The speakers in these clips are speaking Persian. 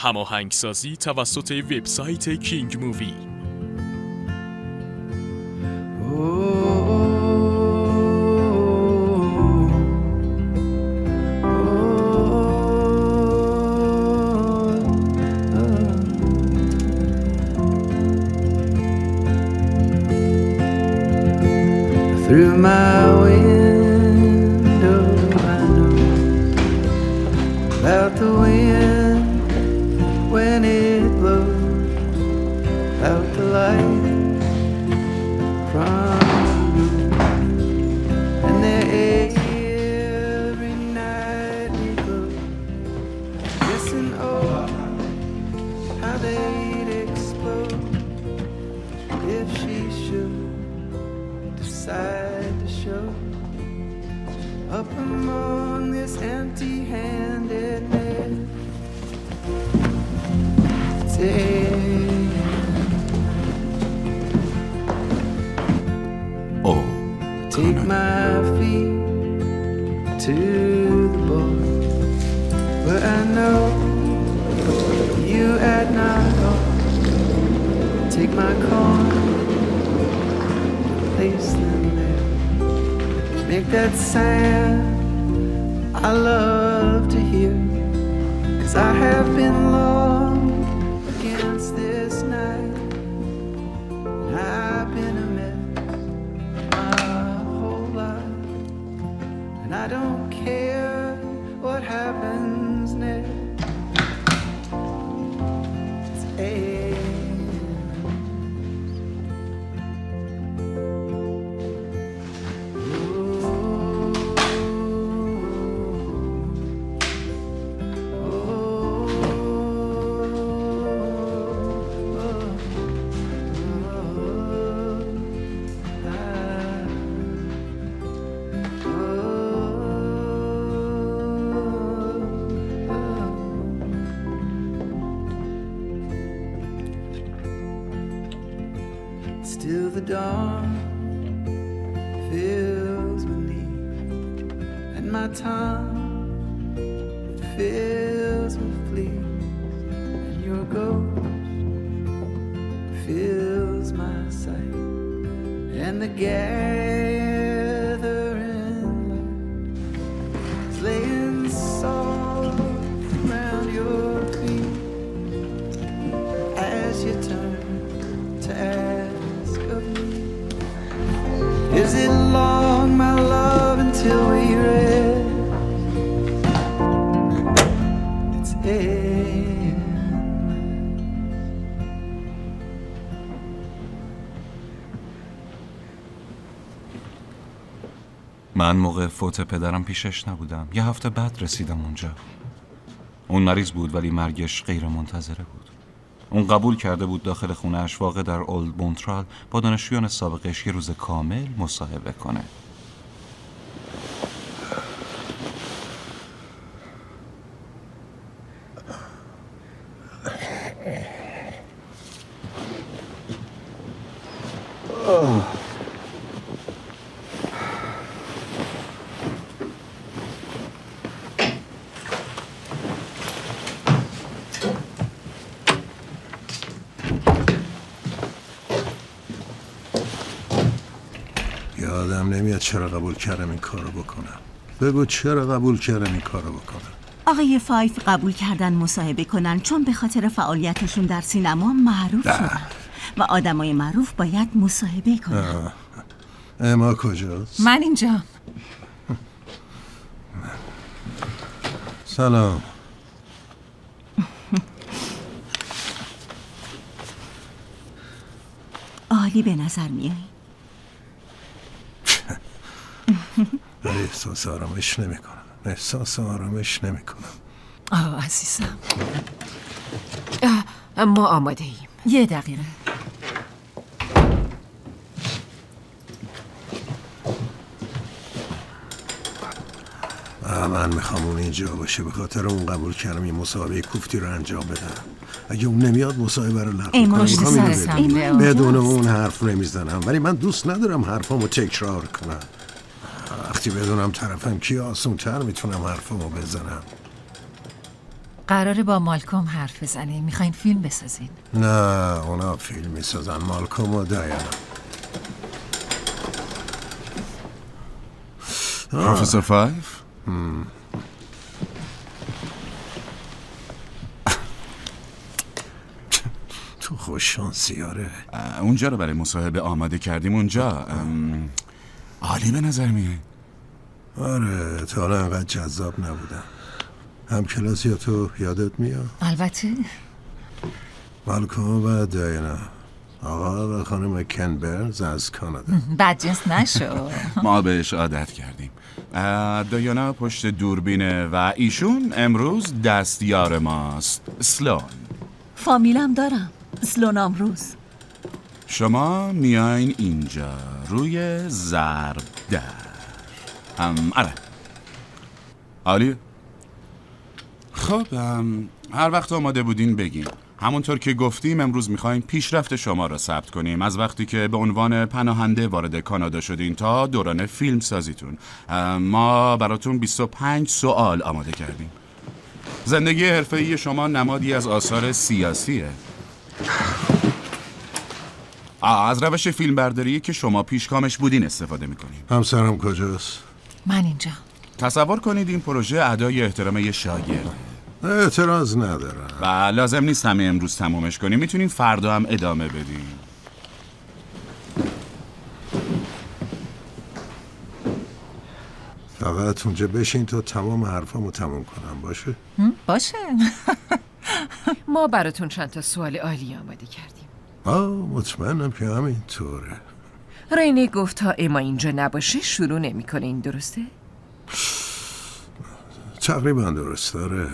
هماهنگسازی توسط وبسایت کینگ مووی. Through my window I know about the wind when it blows out the light from you, and there every night we go listen, oh how they'd explode if she should decide to show up among this empty-handedness. Take my feet to the board where I know you at night. Take my coin, place them there. Make that sound I love to hear, 'cause I have been long against this night, and I've been a mess my whole life, and I don't care what happens next. It's still the dawn fills with need, and my tongue it fills with fleas, and your ghost fills my sight, and the gathering light is laying soft around your feet as you turn to ask of me, is it long, my love, until we rest? It's من موقع فوت پدرم پیشش نبودم. یه هفته بعد رسیدم اونجا. اون مریض بود ولی مرگش غیر منتظره بود. اون قبول کرده بود داخل خونه‌اش واقع در اولد مونترال با دانشجویان سابقش یه روز کامل مصاحبه کنه. یادم نمیاد چرا قبول کردم این کارو بکنم. بگو چرا قبول کردم این کارو بکنم. آقای فایف قبول کردن مصاحبه کنن چون به خاطر فعالیتشون در سینما معروف شدن و آدمای معروف باید مصاحبه کنن. اما کجاست؟ من اینجا. سلام. عالی به نظر میایی. احساس آرامش نمی کنم. عزیزم ما آماده ایم. 1 دقیقه. من میخوام اون اینجا باشه، به خاطر اون قبول کردم یه مصاحبه کوفتی رو انجام بدم. اگه اون نمیاد مصاحبه رو لغو کنم. بدون اون حرف نمیزنم، ولی من دوست ندارم حرفامو تکرار کنم. وقتی بدونم طرفم کی آسون تر میتونم حرفامو بزنم. قراره با مالکوم حرف بزنیم. میخواین فیلم بسازین؟ نه اونا فیلم میسازن، مالکوم و دایانا. پروفسور فایف؟ تو خوش شانسی. آره اونجا رو برای مصاحبه آماده کردیم. اونجا عالی به نظر میاد. آره تا حالا انقدر جذاب نبودم. هم کلاسی یا تو یادت میاد؟ البته. مالکوم و دایانا، آقا و خانم کن برنز از کانادا. بدجنس نشو. ما بهش عادت کردیم. دایانا پشت دوربینه و ایشون امروز دستیار ماست، سلون. فامیلم دارم، سلون امروز. شما میاین اینجا روی ضرب در. آره عالی. خب هر وقت آماده بودین بگین. همونطور که گفتیم امروز میخوایم پیشرفت شما را ثبت کنیم از وقتی که به عنوان پناهنده وارد کانادا شدین تا دوران فیلم سازیتون. ما براتون 25 سوال آماده کردیم. زندگی حرفه‌ای شما نمادی از آثار سیاسیه. از روش فیلم برداری که شما پیشگامش بودین استفاده میکنیم. همسرم کجاست؟ من اینجا. تصور کنید این پروژه ادای احترام یه شاگرده. اعتراض ندارم و لازم نیست همه امروز تمومش کنیم، میتونیم فردا هم ادامه بدیم. فقط اونجا بشین تا تمام حرفامو تموم کنم. باشه؟ باشه. ما براتون چند تا سوال عالی آماده کردیم. مطمئنم که همینطوره. رینی گفت تا اما اینجا نباشه شروع نمی‌کنه، این درسته؟ تقریبا درست. داره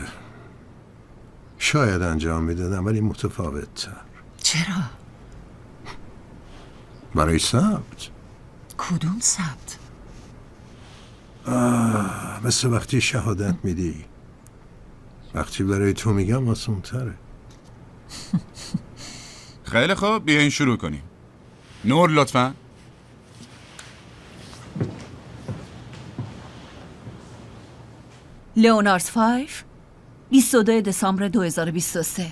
شاید انجام میدادم ولی متفاوت تر. چرا؟ برای ثبت. کدوم ثبت؟ مثل وقتی شهادت میدی. وقتی برای تو میگم آسون تره. خیلی خوب بیاین شروع کنیم. نور لطفاً. لئونارد فایف 22 دسامبر 2023.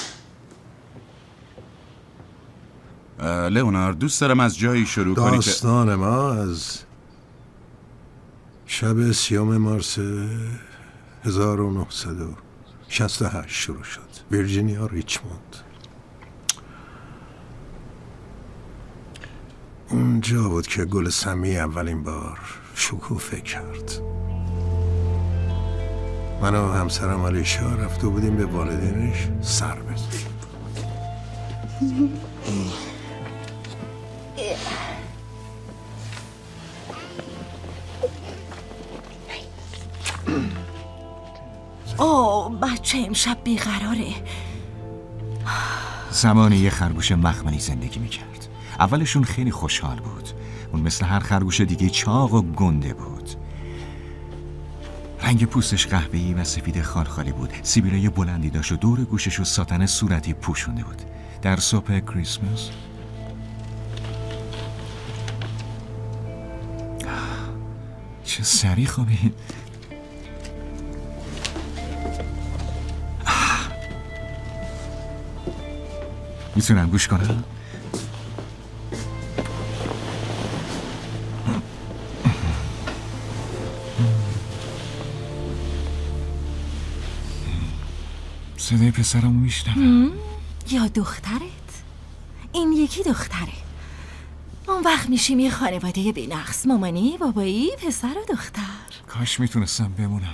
لئونارد دوست دارم از جایی شروع کنی که داستان ما از شب 30 مارس 1968 شروع شد. ویرجینیا ریچموند. اونجا بود که گل سمی اولین بار شکوفه کرد. من و همسرم علیشا رفته بودیم به والدینش سر بزنیم. بچه امشب بیقراره. زمانی یه خرگوش مخملی زندگی میکرد. اولشون خیلی خوشحال بود. اون مثل هر خرگوش دیگه چاق و گنده بود. رنگ پوستش قهوه‌ای و سفید خالخالی بود. سیبیلای بلندی داشت و دور گوشش و ساتن صورتی پوشونده بود. در صبح کریسمس چه سریع خوابید. میتونم گوش کنم؟ صدای پسرمو میشنوم. یا دخترت؟ این یکی دختره. اون وقت میشیم یه خانواده بی‌نقص. مامانی، بابایی، پسر و دختر. کاش میتونستم بمونم.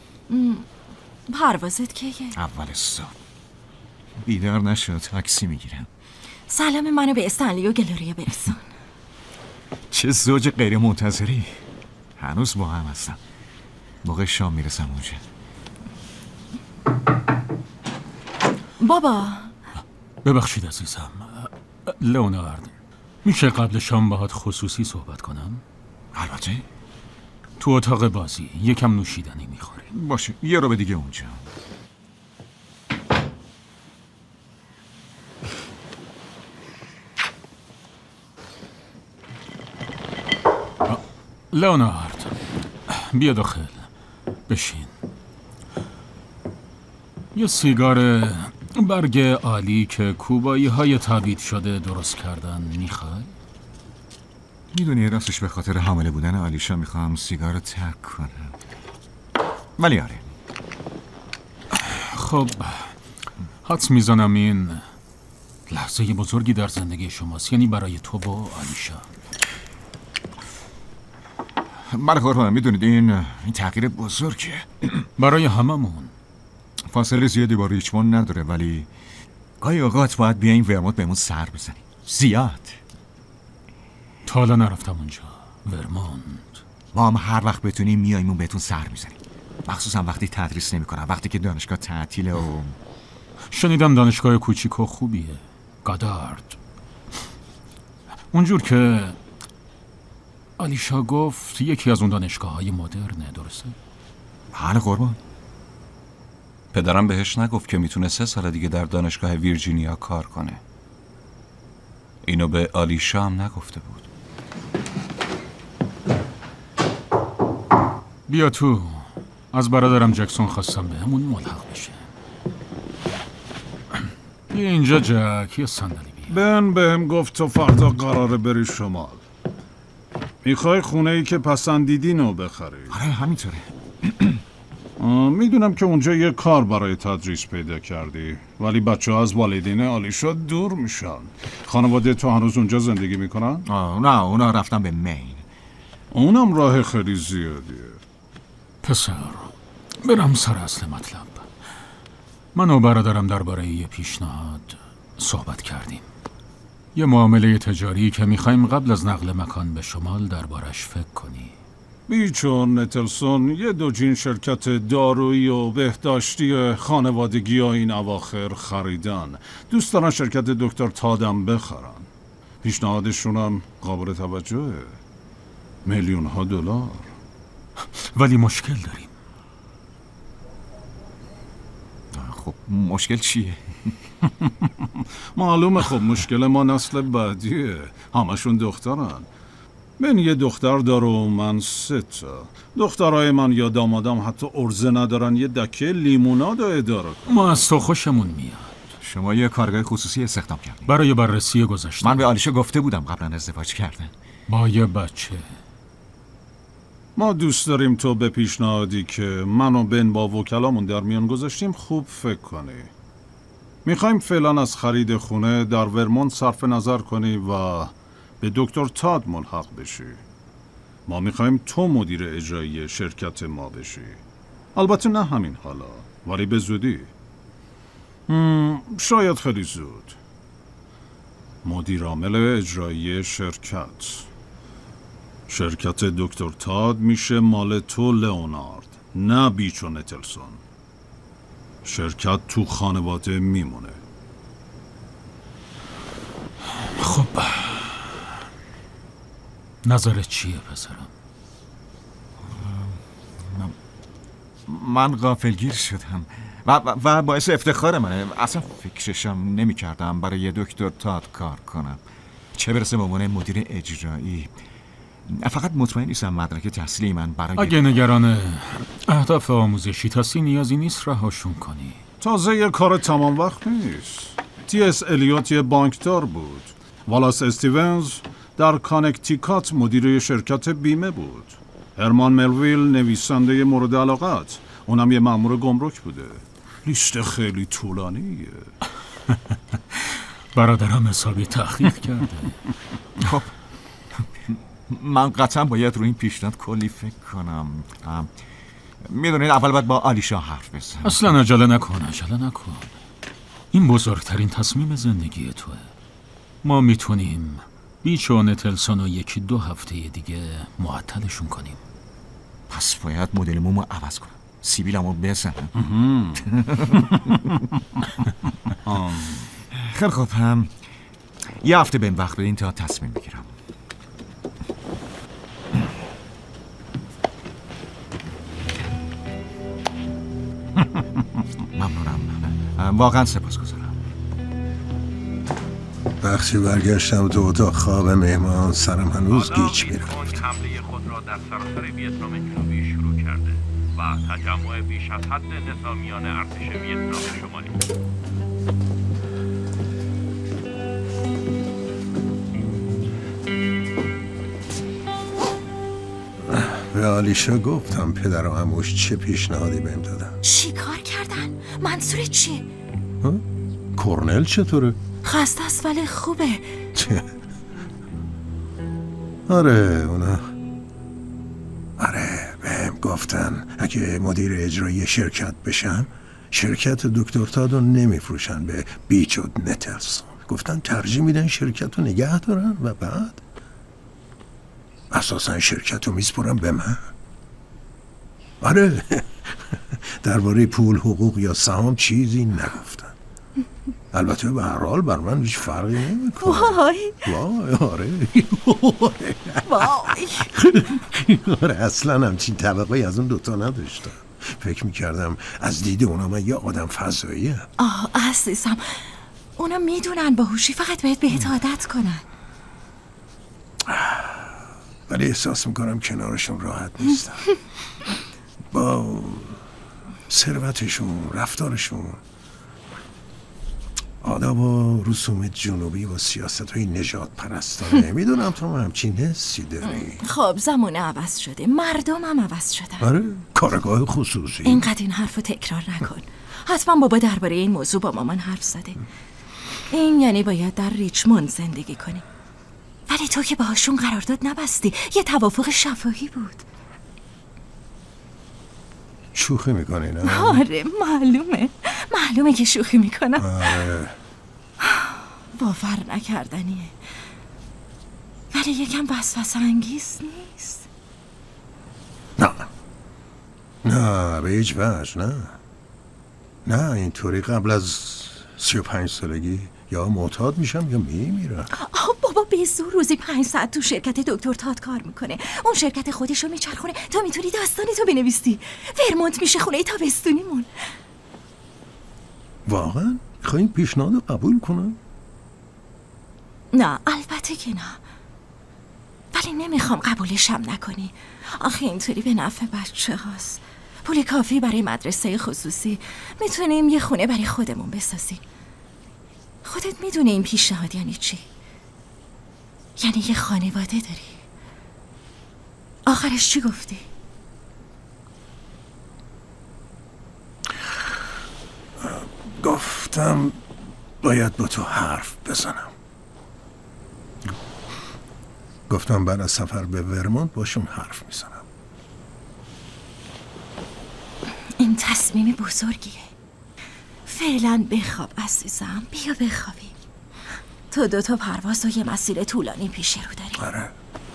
پروازت کیه؟ اول صبح. بیدار نشد، تاکسی میگیرم. سلام منو به استنلی و گلوریا برسون. چه زوج غیر منتظری. هنوز با هم هستم. موقع شام میرسم اونجا. بابا ببخشید عزیزم. لئونارد، میشه قبل شام باهات خصوصی صحبت کنم؟ البته. تو اتاق بازی یکم نوشیدنی میخوریم. باشه، یه رو به دیگه اونجا. لئونارد بیا داخل بشین. یه سیگار برگ عالی که کوبایی های تبیید شده درست کردن میخوای؟ میدونی راستش به خاطر حامله بودن آلیشا میخوام سیگار رو ترک کنم، ولی آره. خب حدس میزنم این لحظه بزرگی در زندگی شماست، یعنی برای تو و آلیشا. بله قربان، میدونید این تغییر بزرگه برای هممون. فاصله زیادی با ریچموند نداره، ولی گاهی اوقات باید بیاییم ورمونت بهمون سر بزنیم. زیاد. تا حالا نرفتم اونجا. ورمونت ما هم هر وقت بتونیم میاییم اون بهتون سر میزنیم، مخصوصا وقتی تدریس نمیکنم، وقتی که دانشگاه تعطیله. و شنیدم دانشگاه کوچیک و خوبیه، گادارد. اونجور که آلیشا گفت یکی از اون دانشگاه‌های مدرنه، درسته؟ بله قربان. پدرم بهش نگفت که میتونه 3 سال دیگه در دانشگاه ویرجینیا کار کنه. اینو به آلیشا هم نگفته بود. بیا تو. از برادرم جکسون خواستم به همون ملحق بشه. بیا اینجا جک، یه صندلی بیا. بن بهم گفت تو فردا قراره بری شمال. میخوای خونه ای که پسندیدین رو بخری؟ آره همینطوره. میدونم که اونجا یه کار برای تدریس پیدا کردی، ولی بچه ها از والدین آلیشا دور میشن. خانواده تو هنوز اونجا زندگی میکنن؟ نه اونا رفتن به مین. اونم راه خیلی زیادیه. پسر برم سر اصل مطلب. من و برادرم درباره یه پیشنهاد صحبت کردیم. یه معامله تجاری که میخوایم قبل از نقل مکان به شمال دربارش فکر کنی. بیچون نتلسون یه دوجین شرکت دارویی و بهداشتی خانوادگی ها این اواخر خریدن. دوست دارن شرکت دکتر تادم بخرن. پیشنهادشونم قابل توجهه. $میلیون‌ها. ولی مشکل داریم. خب مشکل چیه؟ معلومه. خب مشکل ما نسل بعدیه. همشون دخترن. من یه دختر داره و من 3 تا. دخترای من یا دامادم حتی ارزه ندارن یه دکه لیموناد اداره کنن. ما از تو خوشمون میاد. شما یه کارگاه خصوصی استخدام کردین برای بررسی گذشته. من به آلیشا گفته بودم قبلا ازدواج کردن با یه بچه. ما دوست داریم تو به پیشنهادی که من و بن با وکلامون در میان گذاشتیم خوب فکر کنی. میخوایم فعلا از خرید خونه در ورمونت صرف نظر کنی و به دکتر تاد ملحق بشی. ما میخوایم تو مدیر اجرایی شرکت ما بشی. البته نه همین حالا، ولی به زودی. شاید خیلی زود. مدیر عامل اجرایی شرکت دکتر تاد میشه مال تو لئونارد، نه بیچ و نتلسون. شرکت تو خانواده میمونه. خب نظرت چیه پسرم؟ من غافلگیر شدم و باعث افتخار منه. اصلا فکرشم نمی کردم برای دکتر تاد کار کنم، چه برسه به عنوان مدیر اجرایی. فقط مطمئن نیستم مدرک تحصیلی من برای اگه نگران اهداف آموزشی هستی نیازی نیست رهاشون کنی. تازه یه کار تمام وقت نیست. تی.اس. الیوت یه بانکدار بود. والاس استیونز در کانکتیکات مدیر شرکت بیمه بود. هرمان ملویل نویسنده مورد علاقت، اونم یه مأمور گمرک بوده. لیست خیلی طولانیه. برادرم حسابی تحقیق کرده. خب من قطعا باید روی این پیشنهاد کلی فکر کنم. میدونید اول باید با آلیشا حرف بزنم. اصلا عجله نکن. این بزرگترین تصمیم زندگی توه. ما میتونیم بیچ و نتلسون رو 1-2 هفته دیگه معطلشون کنیم. پس باید مدل مومو عوض کنم، سیبیلمو بزنم. خیلی خوب، یه هفته بهم وقت بدین تا تصمیم بگیرم. ممنونم، واقعا سپاسگزارم. وقتی برگشتم تو اتاق خواب مهمان سرم هنوز گیج میرفت. حمله خود را در سراسر ویتنام جنوبی شروع کرده. و تجمع بیش از حد نظامیان ارتش ویتنام شمالی. به آلیشا گفتم پدر و عموش چه پیشنهادی بهم دادن. چی کار کردن؟ منظورت چیه؟ کورنل چطوره؟ خسته است ولی خوبه. آره بهم گفتن اگه مدیر اجرایی شرکت بشم شرکت دکتر تادو نمیفروشن به بیچ و نتلسون. گفتن ترجیح میدن شرکت رو نگه دارن و بعد اساسا شرکت رو میسپرن به من. آره درباره پول، حقوق یا سهام چیزی نگفتن. البته به هر حال بر من هیچ فرقی نمیکنه. وای آره آره اصلا همچین طبقه از اون دوتا نداشتم. فکر میکردم از دید اونا من یه آدم فضاییه. عزیزم اونا میدونن باهوشی، فقط باید بهت عادت کنن. ولی احساس میکنم کنارشون راحت نیستم. با ثروتشون، رفتارشون، آداب و رسوم جنوبی و سیاست های نجات پرستانه. میدونم تو همچین حسی داری. خب زمانه عوض شده، مردم هم عوض شدن. آره کارگاه خصوصی. اینقدر این حرف رو تکرار نکن. حتما بابا درباره این موضوع با مامان حرف زده. این یعنی باید در ریچموند زندگی کنی. ولی تو که باهاشون قرارداد نبستی، یه توافق شفاهی بود. شوخی میکنی نه؟ آره معلومه که شوخی میکنم. آره باور نکردنیه ولی یکم وسوسه انگیز نیست؟ نه به هیچ وجه نه اینطوری قبل از 35 سالگی یا معتاد میشم یا میمیرم. بابا به زور روزی 5 ساعت تو شرکت دکتر تاد کار میکنه. اون شرکت خودشو میچرخونه، تو میتونی داستانی تو بنویسی. ورمونت میشه خونه تابستونیمون. واقعا؟ میخوایی پیشنهاد قبول کنم؟ نه البته که نه، ولی نمیخوام قبولشم نکنی. آخه اینطوری به نفع بچه هاست. پول کافی برای مدرسه خصوصی، میتونیم یه خونه برای خودمون بسازیم. خودت میدونی این پیشنهاد یعنی چی؟ یعنی یه خانواده داری. آخرش چی گفتی؟ گفتم باید با تو حرف بزنم. گفتم بعد از سفر به ورمونت باشون حرف میزنم. این تصمیم بزرگیه. فعلا بخواب عزیزم، بیا بخوابی. تو 2 پرواز و یه مسیر طولانی پیش رو داری. آره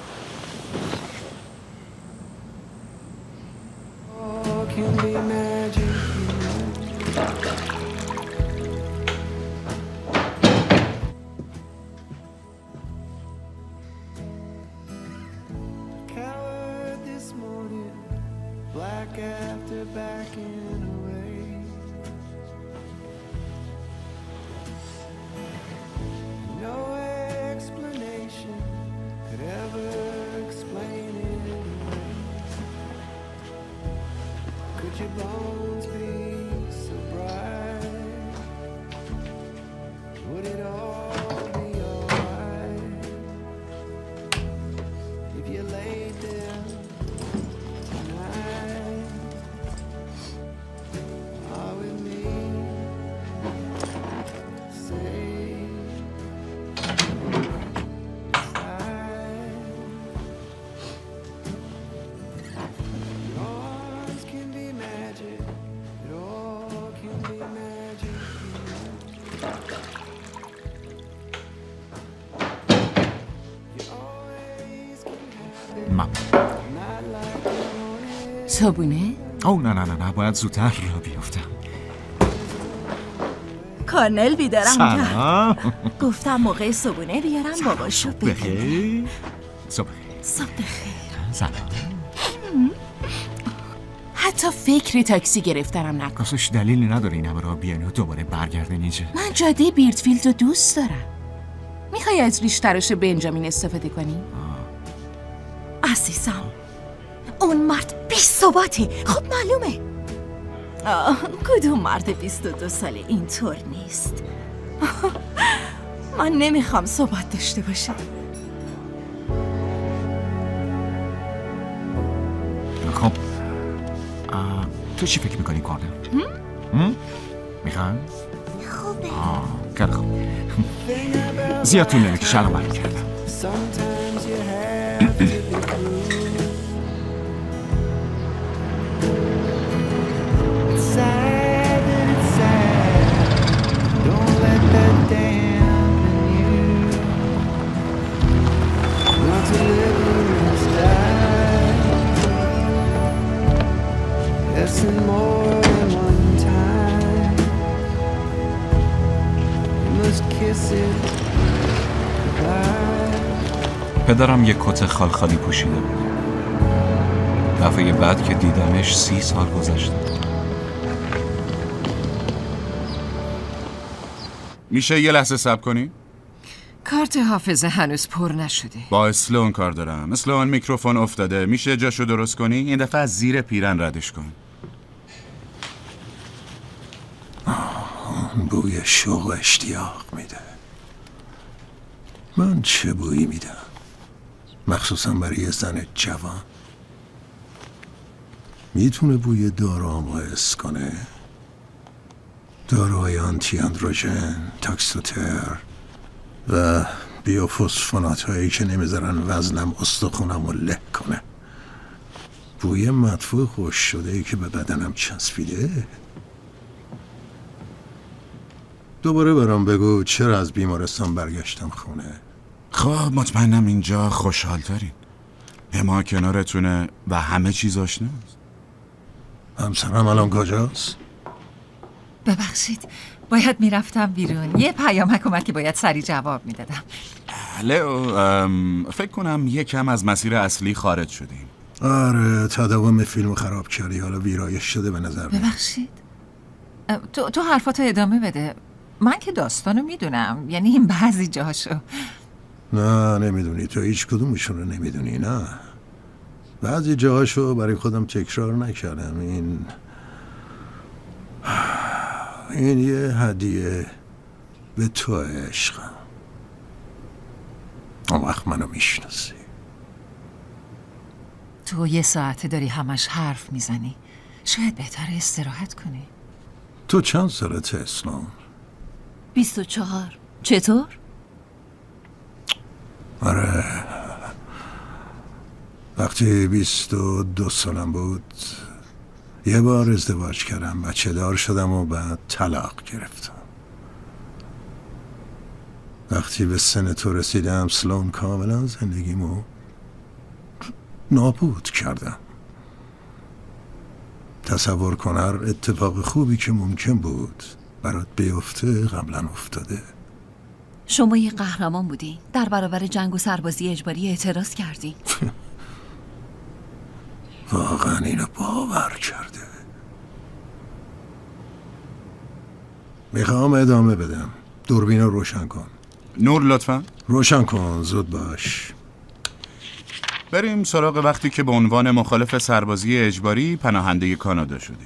صبونه؟ او نه باید زودتر را بیافتم. کارنل بیدارم کرد. گفتم موقع صبونه بیارم باباشو ببینه. صبح بخیر. سلام. حتی فکر تاکسی گرفترم نکن. راستش دلیلی نداره این همه را بیانی و دوباره برگردن اینجا. من جاده بیرتفیلد رو دوست دارم. میخوای از ریش تراش بنجامین استفاده کنی؟ عزیزم اون مرد بی‌ثباته. خب معلومه. کدوم مرد 22 ساله اینطور نیست؟ من نمیخوام ثبات داشته باشم. خب تو چی فکر میکنی کارنر؟ میخوام؟ خوبه. خیلی خوب. زیاد طول نمیکشه، الان برمیگردم. پدرم یک کت خالخالی پوشیده بود. دفعه بعد که دیدمش 30 سال گذشته. میشه یه لحظه صبر کنی؟ کارت حافظه هنوز پر نشده. با اسلون کار دارم. اسلون میکروفون افتاده. میشه جاشو درست کنی؟ این دفعه از زیر پیرن ردش کن. بوی شوق و اشتیاق میده. من چه بویی میدم؟ مخصوصا برای یه زن جوان. میتونه بوی داروهامو حس کنه؟ داروهای آنتی اندروژن، تاکسوتر و بیوفوسفونات هایی که نمیذارن وزنم استخونمو له کنه. بوی مدفوع خوش شده ای که به بدنم چسبیده. دوباره برام بگو چرا از بیمارستان برگشتم خونه؟ خب مطمئنم اینجا خوشحال ترین. اما کنارتونه و همه چیز آشناست. همسرم الان کجاست؟ ببخشید باید میرفتم بیرون. یه پیامک اومد که باید سریع جواب میدادم. لئو فکر کنم یکم از مسیر اصلی خارج شدیم. آره تداوم فیلم خراب کردی، حالا ویرایش شده به نظر من. ببخشید تو حرفاتو ادامه بده. من که داستانو میدونم، یعنی این بعضی جاشو. نه نمیدونی، تو هیچ کدومشون رو نمیدونی. نه بعضی جاهاشو برای خودم تکرار نکردم. این یه هدیه به تو عشقم. اون وقت منو میشناسی. تو یه ساعته داری همش حرف میزنی. شاید بهتره استراحت کنی. تو چند سالته اسلام؟ 24. چطور؟ آره وقتی 22 سالم بود یه بار ازدواج کردم، بچه دار شدم و بعد طلاق گرفتم. وقتی به سن تو رسیدم سلون کاملا زندگیمو نابود کردم. تصور کن هر اتفاق خوبی که ممکن بود برات بیفته قبلا افتاده. شما یه قهرمان بودی، در برابر جنگ و سربازی اجباری اعتراض کردی. واقعا اینو باور کرده. میخوام ادامه بدم. دوربین رو روشن کن. نور لطفا. روشن کن، زود باش. بریم سراغ وقتی که به عنوان مخالف سربازی اجباری پناهنده کانادا شدی.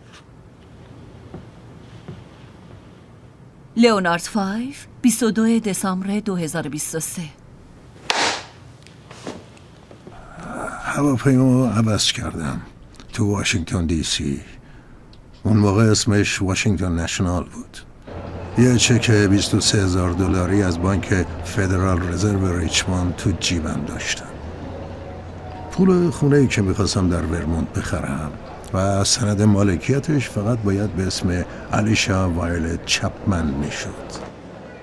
لئونارد 5 22 دسامبر 2023. هواپیما عوض کردم تو واشنگتن دی سی. اون موقع اسمش واشنگتن نشنال بود. یه چک $23,000 از بانک فدرال رزرو ریچموند تو جیبم داشتم. پول خونه‌ای که میخواستم در ورمونت بخرم و سند مالکیتش فقط باید به اسم الیشا وایلت چپمن میشد.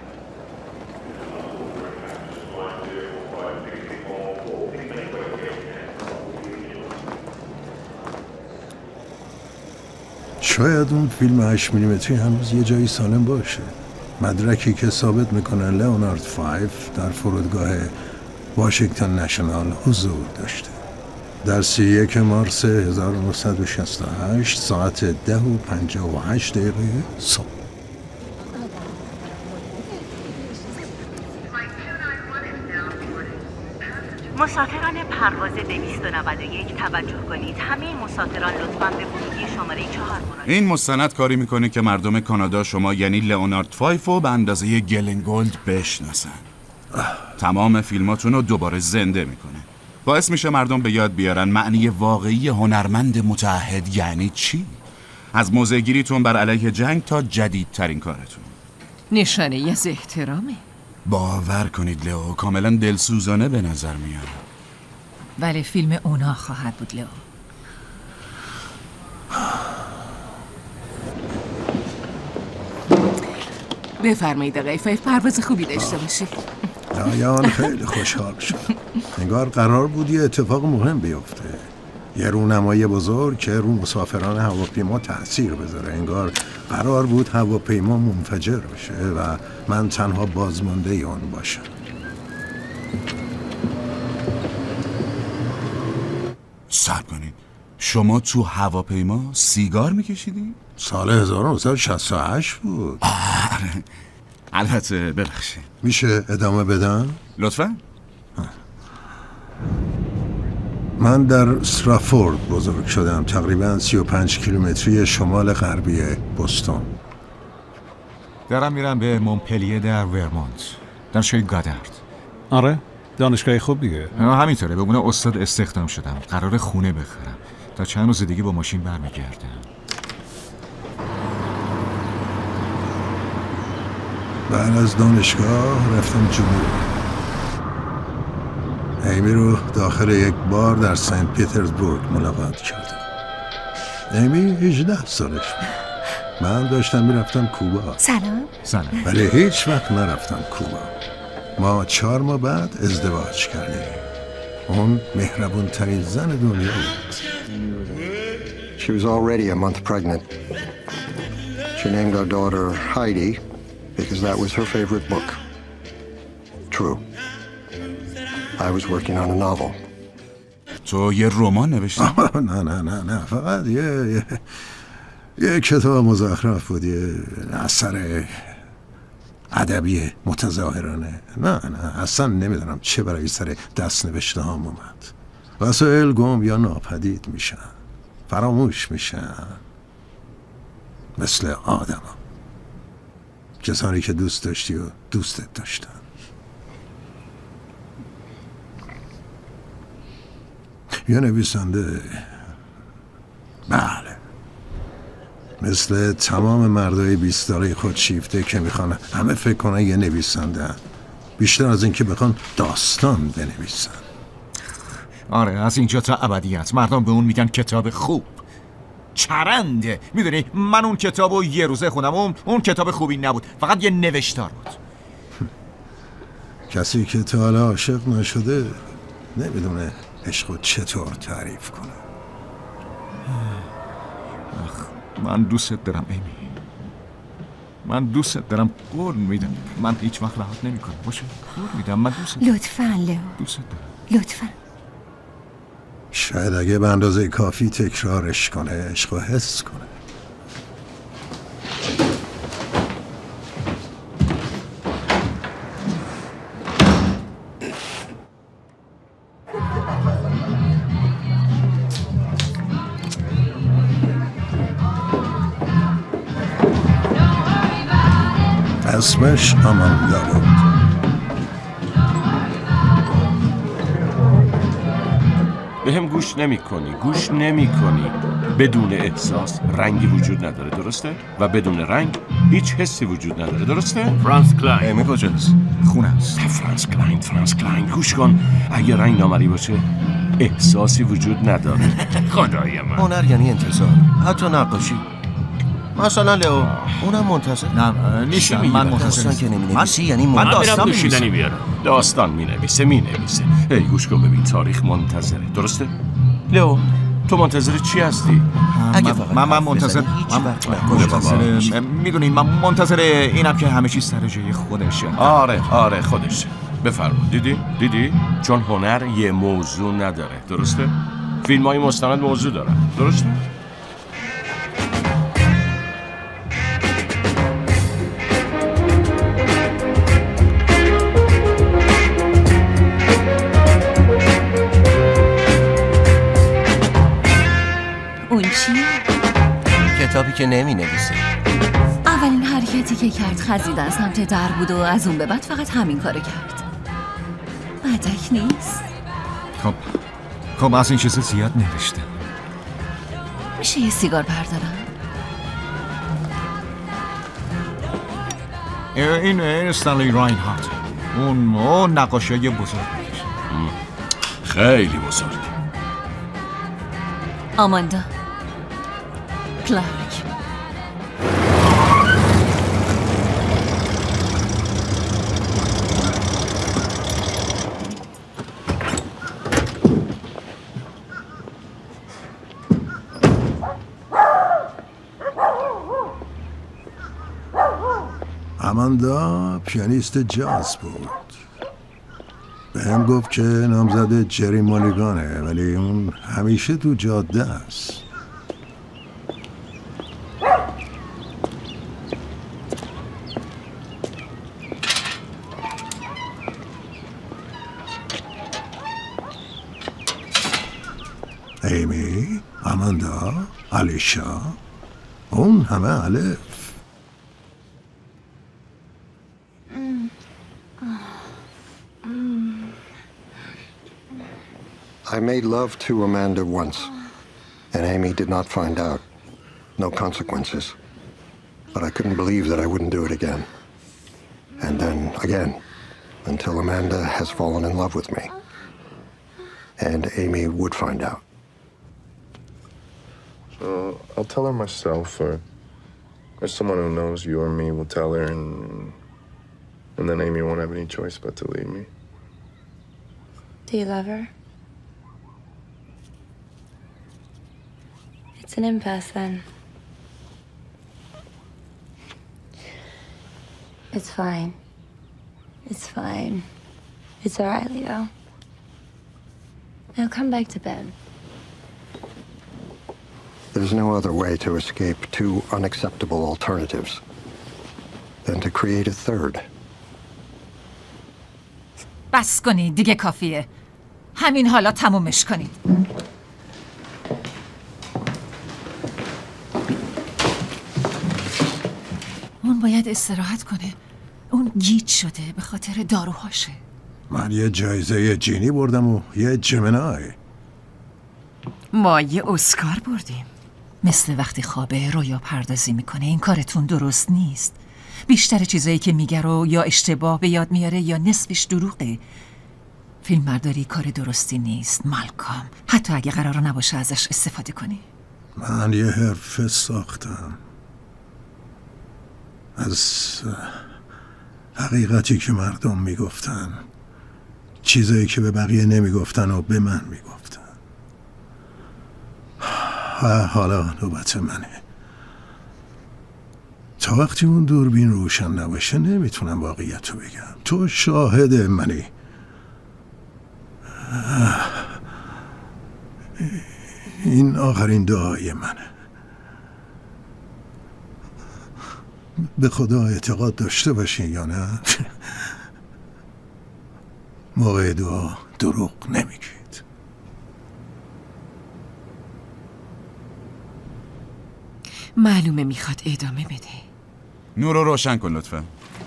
شاید اون فیلم 8 میلیمتری هنوز یه جایی سالم باشه. مدرکی که ثابت میکنه لئونارد 5 در فرودگاه واشنگتن نشنال حضور داشته. در 31 مارس 1968 ساعت 10:58 صبح. مسافران پرواز 291 توجه کنید. همه مسافران لطفاً به ورودی شماره 4 مراجعه. این مستند کاری میکنه که مردم کانادا شما یعنی لئونارد فایفو به اندازه گلنگولد بشناسن. تمام فیلماتون رو دوباره زنده میکنه. باعث میشه مردم به یاد بیارن معنی واقعی هنرمند متعهد یعنی چی؟ از موضع‌گیریتون بر علیه جنگ تا جدیدترین کارتون. نشانه از احترامه. باور کنید لئو کاملا دلسوزانه به نظر میاد. ولی فیلم اونا خواهد بود لئو. بفرمایید آقای فایف، پرواز خوبی داشته باشید. دایان خیلی خوشحال شد. انگار قرار بود یه اتفاق مهم بیفته، یه رونمایی بزرگ که رو مسافران هواپیما تأثیر بذاره. انگار قرار بود هواپیما منفجر بشه و من تنها بازمانده اون باشم. صبر کنید، شما تو هواپیما سیگار میکشیدی؟ سال 1968 بود. البته ببخشید. میشه ادامه بدم؟ لطفاً. من در استرافورد بزرگ شدم، تقریباً 35 کیلومتری شمال غربی بوستون. دارم میرم به مونپلیه در ورمونت، دانشگاه گادارد. آره، دانشگاه خوبیه. همینطوره، به عنوان استاد استخدام شدم. قرار خونه بخرم. تا چند روز دیگه با ماشین برمیگردم. بعد از دانشگاه رفتم جنوب. ایمی رو داخل یک بار در سنت پیترزبورگ ملاقات کردم. ایمی 18 سالش بود. من داشتم میرفتم کوبا. سلام. ولی هیچ وقت نرفتم کوبا. ما 4 ماه بعد ازدواج کردیم. اون مهربون ترین زن دنیا بود. She was already a month pregnant. She named our daughter Heidi because that was her favorite book. True. I was working on a novel. تو یه رمان نوشتی؟ نه فقط یه کتاب مزخرف بود، یه اثر ادبی متظاهرانه. نه اصلا نمیدونم چه برای سر دست نوشته هام اومد. وسایل گم یا ناپدید میشن، فراموش میشن، مثل آدم ها. کسانی که دوست داشتی و دوستت داشتن. یه نویسنده، بله، مثل تمام مردای 20 ساله خودشیفته که میخوان همه فکر کنن یه نویسنده، بیشتر از این که بخوان داستان بنویسن. آره، از اینجا تا ابدیت مردم به اون میگن کتاب خوب. چرنده. میدونی من اون کتابو یه روزه خوندم، اون کتاب خوبی نبود، فقط یه نوشتار بود. کسی که تا حالا عاشق نشده نمیدونه عشقو چطور تعریف کنه. من دوست دارم ایمی. من دوست دارم. قول میدم من هیچ وقت رهات نمیکنم. باشه، قول میدم من دوست دارم. لطفاً لئو. دوست دارم. لطفاً. شاید اگه به اندازه کافی تکرارش کنه عشقو حس کنه. اسمش آماندا بود. به هم گوش نمی کنی. بدون احساس رنگی وجود نداره، درسته؟ و بدون رنگ هیچ حسی وجود نداره، درسته؟ فرانس کلاین. ایمی کجاست؟ خونه است. فرانس کلاین گوش کن. اگه رنگ نامری باشه احساسی وجود نداره. خدای من. هنر یعنی انتظار، حتی نقاشی. مثلا لئو اونم منتظر. نه نیستم، من منتظر که نمی‌نویسی یعنی من داستان نوشیدنی بیارم. داستان می‌نویسه. ای گوش کن ببین، تاریخ منتظره، درسته؟ لئو تو منتظر چی هستی؟ من منتظر میدونین من منتظر اینم که همه چیز سر جای خودشه. آره خودشه. بفرما. دیدی؟ چون هنر یه موضوع نداره، درسته؟ فیلم‌های مستند موضوع دارن، درسته؟ کتابی که نمی نویسه. اولین حرکتی که کرد خزیدن سمت در بود و از اون به بعد فقط همین کارو کرد. مدک نیست؟ خب از این چیز زیاد نوشته. میشه یه سیگار بردارم؟ این استنلی راینهارت، اون نقاشی بزرگ خیلی بزرگ. آماندا کلارک. آماندا پیانیست جاز بود. به هم گفت که نامزد جری مالیگانه، ولی اون همیشه تو جاده است. ایمی، آماندا، آلیشا، اون همه الف. I made love to Amanda once, and Amy did not find out. No consequences. But I couldn't believe that I wouldn't do it again. And then again, until Amanda has fallen in love with me. And Amy would find out. So I'll tell her myself, or someone who knows you or me will tell her, and then Amy won't have any choice but to leave me. Do you love her? It's an impasse then. It's fine. It's fine. It's all right, Leo. Now come back to bed. There's no other way to escape two unacceptable alternatives than to create a third. بس کنید دیگه، کافیه. همین حالا تمومش کنید. اون باید استراحت کنه. اون گیج شده به خاطر داروهاشه. من یه جایزه جینی بردم و یه جمنای. ما یه اسکار بردیم. مثل وقتی خوابه رویا پردازی میکنه. این کارتون درست نیست. بیشتر چیزایی که میگه رو یا اشتباه به یاد میاره یا نصفش دروغه. فیلمبرداری کار درستی نیست مالکام، حتی اگه قرار نباشه ازش استفاده کنی. من یه حرفه ساختم از حقیقتی که مردم میگفتن، چیزایی که به بقیه نمیگفتن و به من میگفتن. حالا نوبت منه. تا وقتی اون دوربین روشن نباشه نمیتونم واقعیت رو بگم. تو شاهد منی. این آخرین دعای منه. به خدا اعتقاد داشته باشین یا نه، موقع دعا دروغ نمیگید. معلومه میخواد ادامه بده. نور رو روشن کن لطفا.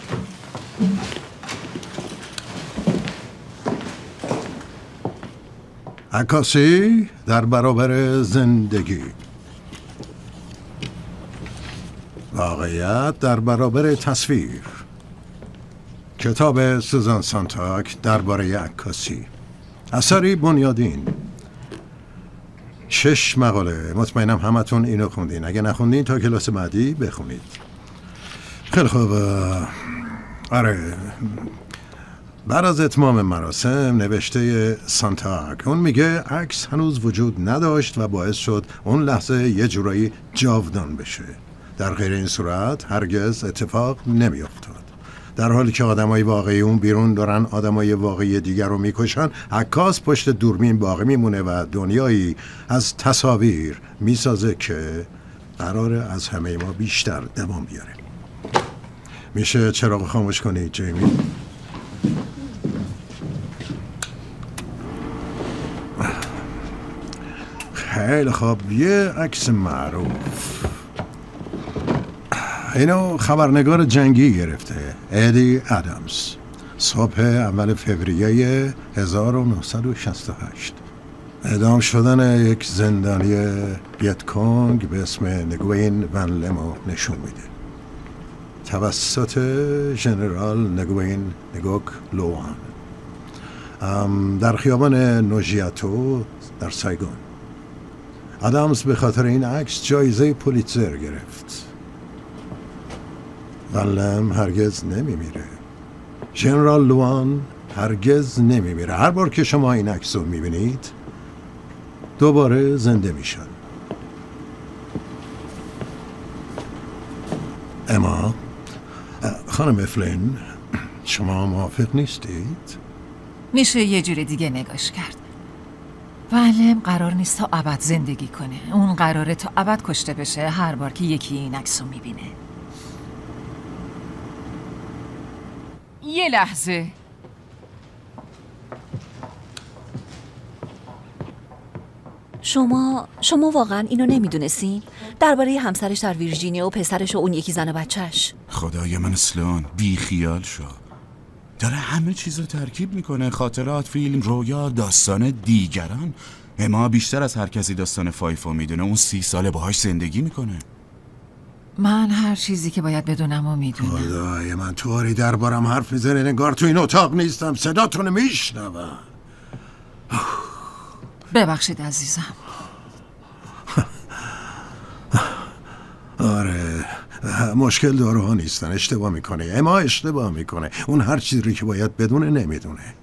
عکاسی در برابر زندگی، واقعیت در برابر تصویر. کتاب سوزان سانتاک درباره عکاسی، اثری بنیادین. 6 مقاله. مطمئنم همتون اینو خوندین. اگه نخوندین تا کلاس بعدی بخونید. خیلی خوب. آره، بعد از اتمام مراسم نوشته سانتاک، اون میگه عکس هنوز وجود نداشت و باعث شد اون لحظه یه جورایی جاودان بشه. در غیر این صورت هرگز اتفاق نمیافتاد. در حالی که آدمای واقعی اون بیرون دارن آدمای واقعی دیگر رو میکشن، عکاس پشت دوربین باقی میمونه و دنیایی از تصاویر میسازه که قراره از همه ما بیشتر دوام بیاره. میشه چراغ خاموش کنی جیمی؟ خیلی خوب. یه عکس معروف. اینو خبرنگار جنگی گرفته، ادی ادامز. صبح اول فوریه 1968 اعدام شدن یک زندانی ویتکونگ به اسم نگوین ون لمو نشون میده توسط ژنرال نگوین نگوک لوان در خیابان نوژیاتو در سایگون. ادامز به خاطر این عکس جایزه پولیتزر گرفت. ون لم هرگز نمیمیره. ژنرال لوان هرگز نمیمیره. هر بار که شما این عکس رو میبینید دوباره زنده میشن. اما خانم افلین، شما موافق نیستید؟ میشه یه جور دیگه نگاش کرد. ولم قرار نیست تا ابد زندگی کنه. اون قراره تا ابد کشته بشه هر بار که یکی این عکس رو میبینه. یه لحظه. شما واقعا اینو نمیدونستین؟ درباره همسرش در ویرجینیا و پسرش و اون یکی زن و بچهش. خدای من اسلان، بی خیال شو. داره همه چیز رو ترکیب میکنه. خاطرات، فیلم، رویا، داستان دیگران. اما بیشتر از هر کسی داستان فایفو میدونه. اون 30 ساله باهاش زندگی میکنه. من هر چیزی که باید بدونم و میدونم. خدای من، طوری دربارم حرف میزنی انگار تو این اتاق نیستم. صداتون میشنوم. ببخشید عزیزم. آره، مشکل داروها نیستن. اشتباه میکنه. اما اشتباه میکنه. اون هر چیزی که باید بدونه نمیدونه.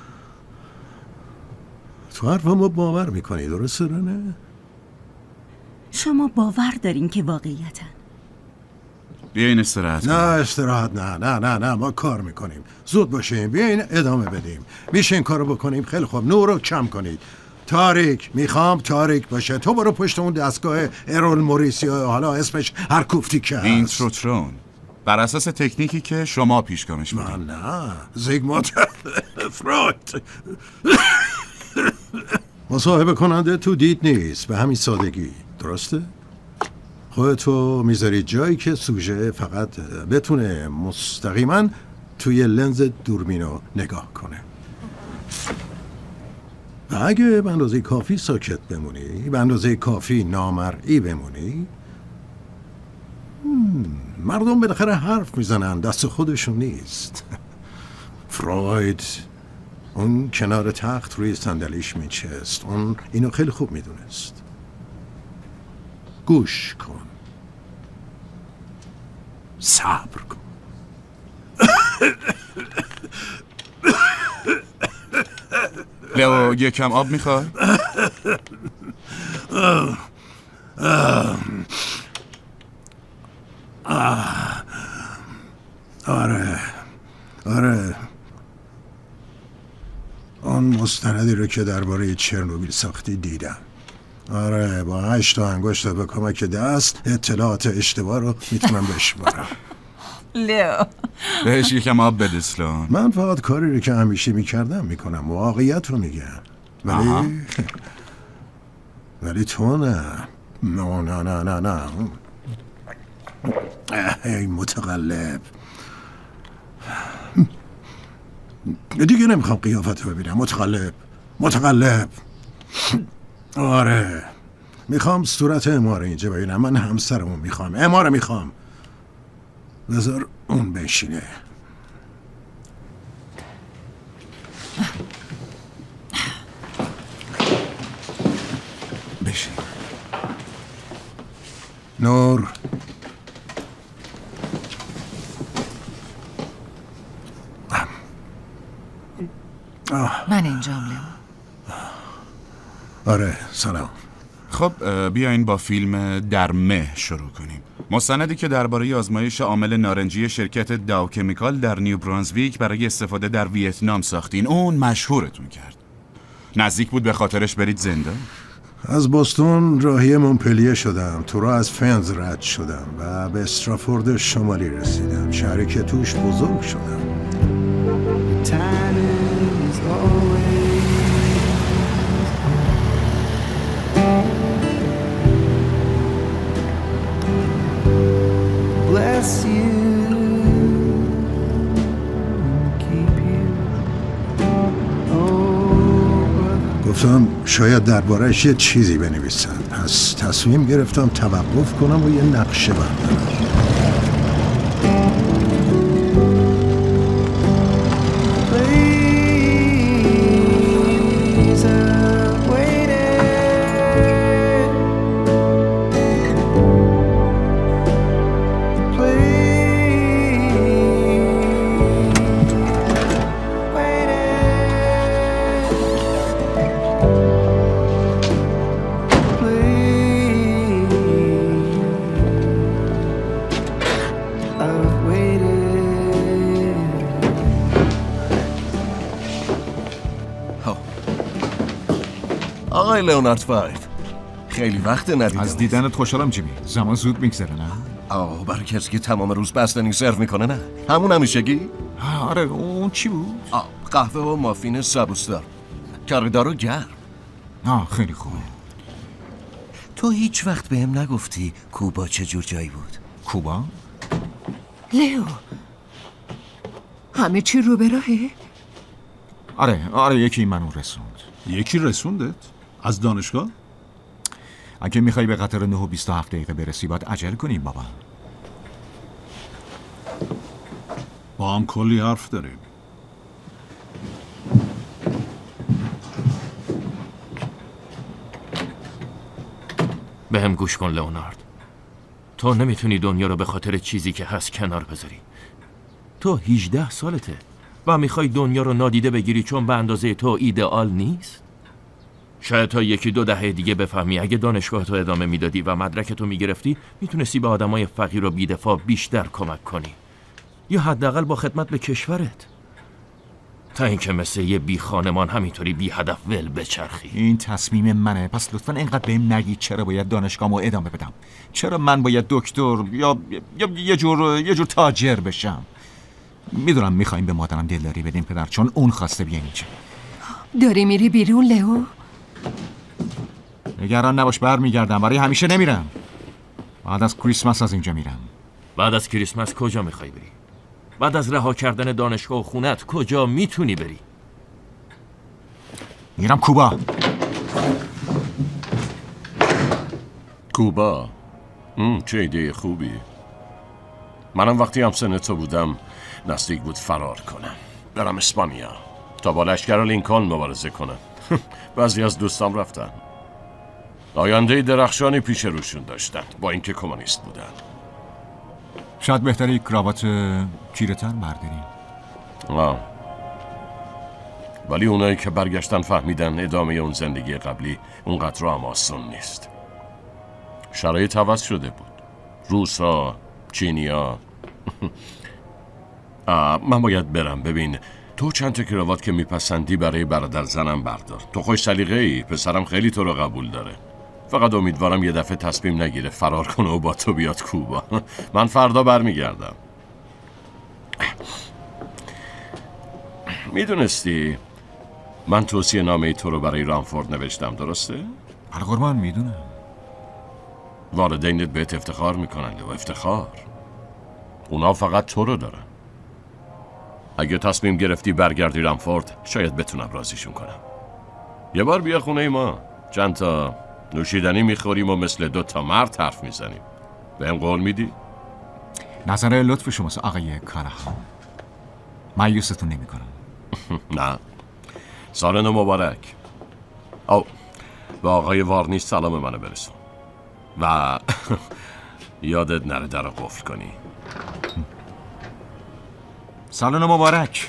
تو حرفمو باور میکنی، درسته نه؟ شما باور دارین که واقعیتن؟ بیاین استراحت. نه استراحت نه ما کار میکنیم. زود باشیم، بیاین ادامه بدیم. میشه این کارو بکنیم؟ خیلی خوب. نور رو کم کنید. تاریک، میخوام تاریک باشه. تو برو پشت اون دستگاه ارول موریس یا حالا اسمش هر کوفتی که هست. اینتروترون بر اساس تکنیکی که شما پیشگامش بودید. نه زیگموند فروید. مصاحبه کننده تو دید نیست به همین سادگی، درسته؟ خودتو میذاری جایی که سوژه فقط بتونه مستقیما توی لنز دوربینو نگاه کنه. و اگه به اندازه کافی ساکت بمونی، به اندازه کافی نامرئی بمونی، مردم بالاخره حرف میزنن، دست خودشون نیست. فروید اون کنار تخت روی صندلیش میچست. اون اینو خیلی خوب میدونست. گوش کن، صبر کن. لئو یکم آب میخوای؟ آره اون مستندی رو که درباره چرنوبیل ساختی دیدم. آره با 8 انگشت به کمک دست اطلاعات اشتباه رو میتونم بشمارم. لئو بهش یکم آب بده اسلام. من فقط کاری رو که همیشه میکردم میکنم. واقعیت رو میگم. ولی تو نه. نه ای متقلب. دیگه نمیخوام قیافت رو ببینم. متقلب. آره میخوام صورت اما رو اینجا ببینم. من همسرمو میخوام. اما رو میخوام. بذار اون بشینه. بشین. نور من اینجام لئو. آره سلام. خب بیاین با فیلم در مه شروع کنیم. مستندی که درباره آزمایش عامل نارنجی شرکت داو کمیکال در نیو برانزویک برای استفاده در ویتنام ساختین. اون مشهورتون کرد. نزدیک بود به خاطرش برید زندان. از بوستون راهی مونپلیه شدم. تو راه از فنز رد شدم و به استرافورد شمالی رسیدم، شهری که توش بزرگ شدم. گفتم شاید درباره‌اش یه چیزی بنویسم. پس تصمیم گرفتم توقف کنم و یه نقشه بردارم. آقای لئونارد فایف، خیلی وقت ندیدم. از دیدنت خوشحالم جیمی. زمان زود میگذره نه؟ برای کسی که تمام روز بستنی سرو میکنه نه؟ همون همیشگی؟ آره اون چی بود؟ قهوه و مافین سبوسدار، کاردار و گرم. خیلی خوبه. تو هیچ وقت بهم نگفتی کوبا چه جور جایی بود؟ کوبا؟ لیو، همه چی رو به راهه؟ آره یکی منو رسوند. یکی رسوندت؟ از دانشگاه؟ اگه میخوای به قطار 9 و 27 دقیقه برسی باید عجله کنیم بابا. با هم کلی حرف داریم. به هم گوش کن لئونارد. تو نمیتونی دنیا رو به خاطر چیزی که هست کنار بذاری. تو 18 سالته و میخوای دنیا رو نادیده بگیری چون به اندازه تو ایدئال نیست؟ شاید تا 1-2 دهه دیگه بفهمی اگه دانشگاه تو ادامه میدادی و مدرک تو میگرفتی میتونستی به آدمای فقیر و بی‌دفاع بیشتر کمک کنی، یا حداقل با خدمت به کشورت، تا اینکه مثل یه بی خانمان همینطوری بی هدف ول بچرخی. این تصمیم منه، پس لطفاً اینقدر بهم نگید چرا باید دانشگاهمو ادامه بدم، چرا من باید دکتر یا یه جور تاجر بشم. میدونم میخوایم به مادرم دلداری بدیم پدر، چون اون خواسته بیاین اینجا. داری میری بیرون لئو؟ نگران نباش، برمیگردم. برای همیشه نمیرم. بعد از کریسمس از اینجا میرم. بعد از کریسمس کجا میخوای بری؟ بعد از رها کردن دانشگاه و خونت کجا میتونی بری؟ میرم کوبا. کوبا؟ چه ایده خوبی. منم وقتی هم سن تو بودم نزدیک بود فرار کنم، برم اسپانیا تا با لشکر لینکلن مبارزه کنم. بعضی از دوستام رفتن، آینده درخشانی پیش روشون داشتن با اینکه کمونیست بودن. شاید بهتره کراوات تیره‌تر برداریم. ولی اونایی که برگشتن فهمیدن ادامه اون زندگی قبلی اونقدر هم آسون نیست. شرایط عوض شده بود. روسا، چینیا. من باید برم. ببین تو چند تا کراوات که میپسندی برای برادر زنم بردار. تو خوش سلیقه‌ای، پسرم خیلی تو رو قبول داره. فقط امیدوارم یه دفعه تصمیم نگیره فرار کنه و با تو بیاد کوبا. من فردا برمیگردم. میدونستی من توصیه نامه تو رو برای رامفورد نوشتم، درسته؟ قربان میدونم. والدینت بهت افتخار میکنن و افتخار. اونا فقط تو رو دارن. اگه تصمیم گرفتی برگردی رامفورد شاید بتونم راضیشون کنم. یه بار بیا خونه ما، چند تا نوشیدنی میخوریم و مثل 2 مرد حرف میزنیم. بهم قول میدی؟ نظر لطف شماست آقای کارها. مایوستون نمی کنم. نه. سال نو مبارک. به آقای وارنیش سلام منو برسون و یادت نره در رو قفل کنی. سال نو مبارک.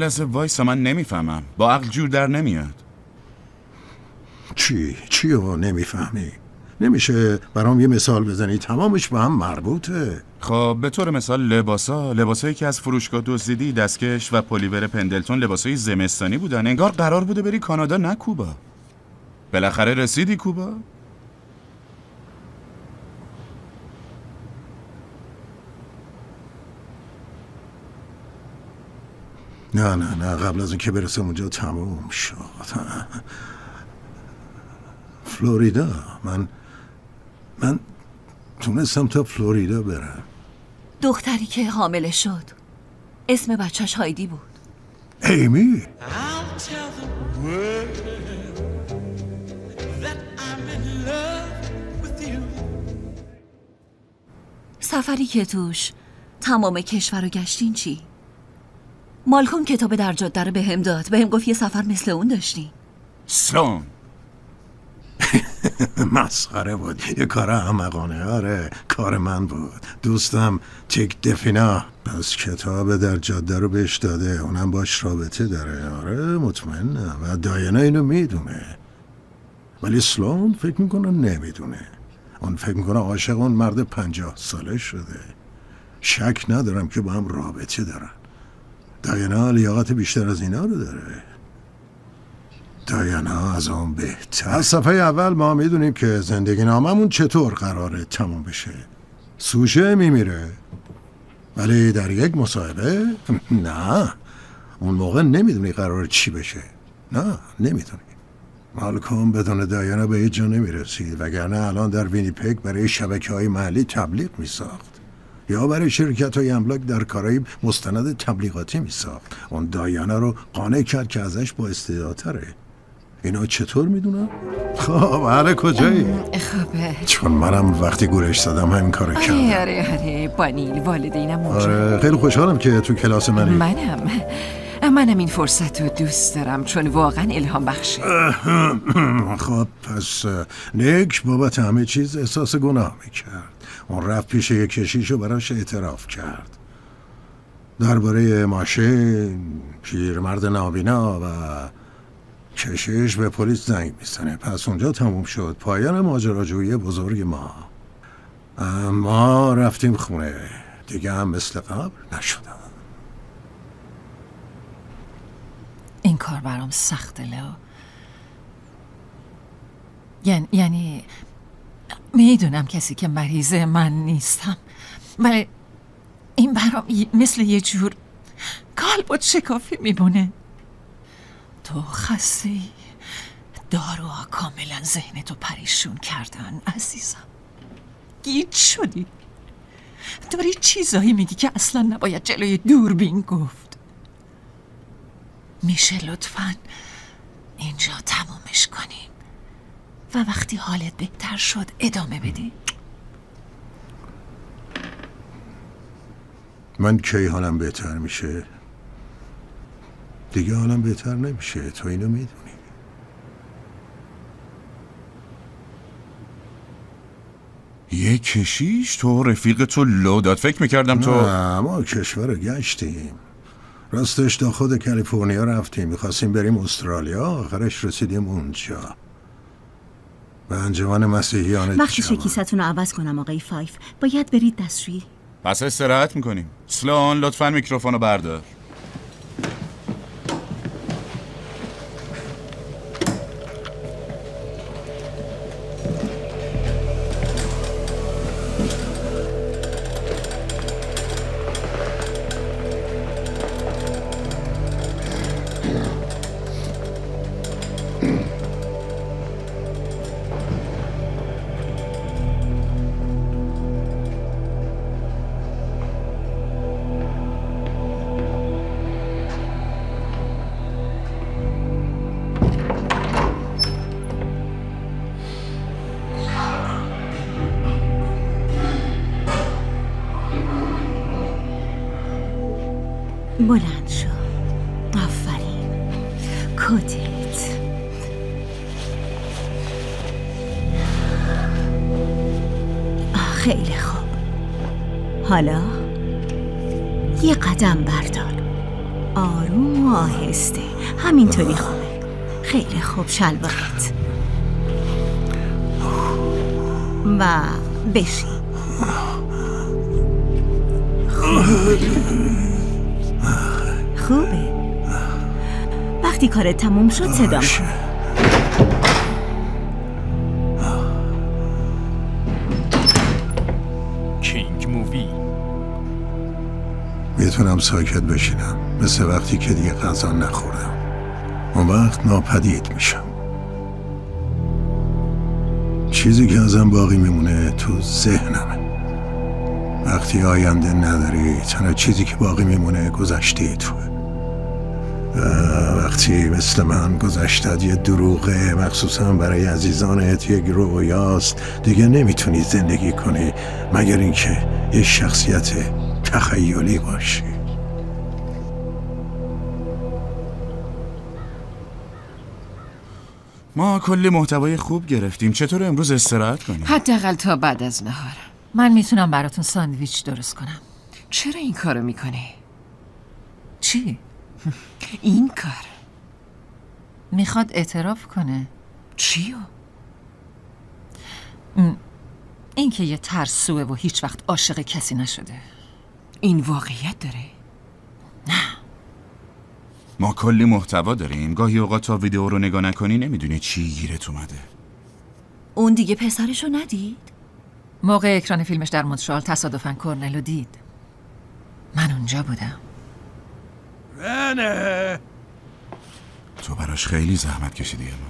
لحظه وایسا، من نمیفهمم. با عقل جور در نمیاد. چی رو نمیفهمی؟ نمیشه برام یه مثال بزنی؟ تمامش با هم مربوطه. خب به طور مثال لباسایی که از فروشگاه دزدیدی، دستکش و پلیور پندلتون لباسای زمستانی بودن. انگار قرار بوده بری کانادا نه کوبا. بالاخره رسیدی کوبا؟ نه قبل از اینکه برسم اونجا تموم شد. فلوریدا. من تونستم تا فلوریدا برم. دختری که حامله شد اسم بچهش هایدی بود. ایمی. سفری که توش تمام کشور رو گشتین چی؟ مالکوم کتاب در جاده رو بهم داد. بهم گفت یه سفر مثل اون داشتین. سلام. مسخره بود. یه کار احمقانه. آره کار من بود. دوستم تیک دفینا پس کتاب در جاده رو بهش داده. اونم باش رابطه داره. آره مطمئنم. و دایانا اینو میدونه. ولی سلون فکر میکنه نمیدونه. اون فکر میکنه عاشق اون مرد 50 ساله شده. شک ندارم که با هم رابطه دارن. دایانا لیاقت بیشتر از اینا رو داره. دایانا از اون بهتر. از صفحه اول ما میدونیم که زندگی ناممون چطور قراره تموم بشه. سوشه میمیره. ولی در یک مصاحبه نه. اون موقع نمیدونی قراره چی بشه. نه نمیدونی. مالکوم بدون دایانا به هیچ جا نمیرسید. وگرنه الان در وینیپگ برای شبکه‌های محلی تبلیغ میساخت یا برای شرکت‌های املاک در کارائیب مستند تبلیغاتی میساخت. اون دایانا رو قانع کرد که ازش با استعدادتره. اینا چطور میدونم؟ خب حالا کجایی؟ خوبه. چون منم وقتی گورش زدم همین کارو کردم. آره بانیل والدینم اونجا. آره خیلی خوشحالم که تو کلاس منی. منم این فرصت رو دوست دارم چون واقعا الهام بخشه. خب پس نیک بابت همه چیز احساس گناه میکرد. اون رفت پیش یک کشیش و براش اعتراف کرد درباره ماشین. پیرمرد نابینا و کشیش به پلیس زنگ میزنه. پس اونجا تموم شد پایان ماجراجویی بزرگ ما. ما رفتیم خونه دیگه. هم مثل قبل نشدم. این کار برام سخته لئو. یعنی میدونم کسی که مریضه من نیستم، ولی این برام مثل یه جور کالبد شکافی میمونه. تو خسته، داروها کاملا ذهنتو پریشون کردن عزیزم. گیج شدی. داری چیزایی میگی که اصلا نباید جلوی دوربین گفت. میشه لطفاً اینجا تمومش کنیم و وقتی حالت بهتر شد ادامه بدی. من کی حالم بهتر میشه؟ دیگه حالم بهتر نمیشه. تو اینو میدونی. یه کشیش تو رفیق تو لو داد. فکر میکردم تو نه ما کشور رو گشتیم. راستش تا خود کالیفرنیا رفتیم. میخواستیم بریم استرالیا. آخرش رسیدیم اونجا به انجمن مسیحیان. وقتی کیسه‌تون رو عوض کنم آقای فایف باید برید دستشویی. پس استراحت میکنیم. سلون لطفاً میکروفون رو بردار. بلند شو. آفرین. کتت. خیلی خوب. حالا یه قدم بردار. آروم آروم و آهسته. همینطوری خوبه. خیلی خوب. شلوارت و بشین. خوبه. وقتی کارت تموم شد صدام کن. کینگ مووی. میتونم ساکت بشینم مثل وقتی که دیگه غذا نخوردم. اون وقت ناپدید میشم. چیزی که ازم باقی میمونه تو ذهنمه. وقتی آینده نداری تنها چیزی که باقی میمونه گذشته توه. وقتی مثل من گذشتت یه دروغه، مخصوصا برای عزیزانت یک رویاست، دیگه نمیتونی زندگی کنی مگر اینکه یه شخصیت تخیلی باشی. ما کلی محتوای خوب گرفتیم. چطور امروز استراحت کنیم؟ حداقل تا بعد از نهار. من میتونم براتون ساندویچ درست کنم. چرا این کارو میکنی؟ چی؟ این کار میخواد اعتراف کنه. چیو؟ این که یه ترسوه و هیچ وقت عاشق کسی نشده. این واقعیت داره؟ نه. ما کلی محتوا داریم. گاهی اوقات تا ویدیو رو نگاه نکنی نمیدونی چی گیرت اومده. اون دیگه پسرشو ندید؟ موقع اکران فیلمش در مونترال تصادفاً کورنلو دید. من اونجا بودم. نه تو براش خیلی زحمت کشیدی. اما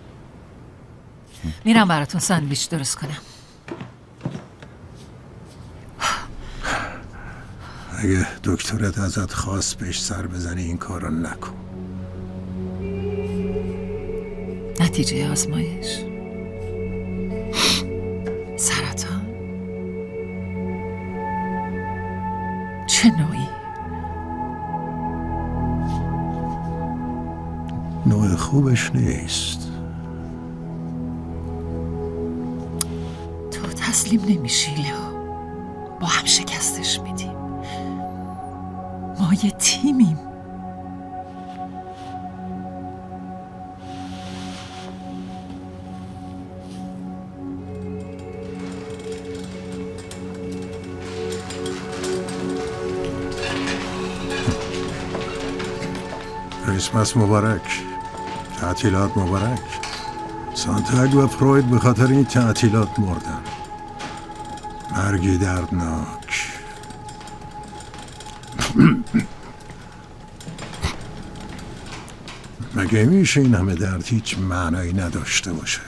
میرم براتون ساندویچ درست کنم. اگه دکترت ازت خواست بهش سر بزنی این کارو نکن. نتیجه آزمایش سرطان. چه نوعی؟ نوع خوبش نیست. تو تسلیم نمیشی لئو. با هم شکستش میدیم. ما یه تیمیم. کریسمس مبارک. تعطیلات مبارک. سانتاگ و فروید به خاطر این تعطیلات مردن. مرگی دردناک. مگه میشه این همه درد هیچ معنایی نداشته باشه؟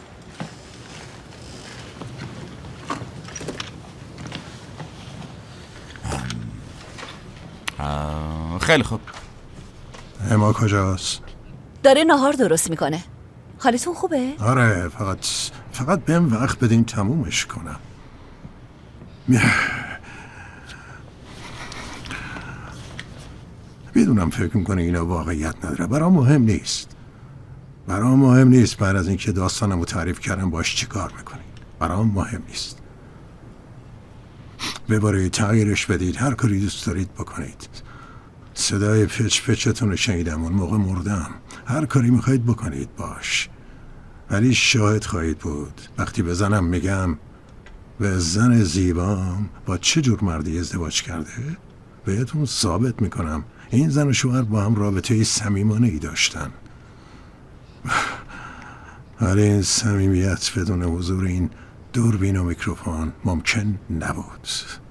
خیلی خوب. اما کجاست؟ داره نهار درست میکنه. حالتون خوبه؟ آره، فقط بهم وقت بدین تمومش کنم. میدونم فکر میکنه اینا واقعیت نداره. برام مهم نیست بعد از اینکه داستانمو تعریف کردم باش چی کار میکنید. برام مهم نیست. ببرید تغییرش بدید، هر کاری دوست دارید بکنید. صدای پچتون رو شنیدم اون موقع مردم. هر کاری میخواید بکنید باش، ولی شاهد خواهید بود وقتی به زنم میگم به زن زیبام با چه جور مردی ازدواج کرده، بهتون ثابت میکنم این زن و شوهر با هم رابطه صمیمانه ای داشتن. ولی این صمیمیت بدون حضور این دوربین و میکروفون ممکن نبود.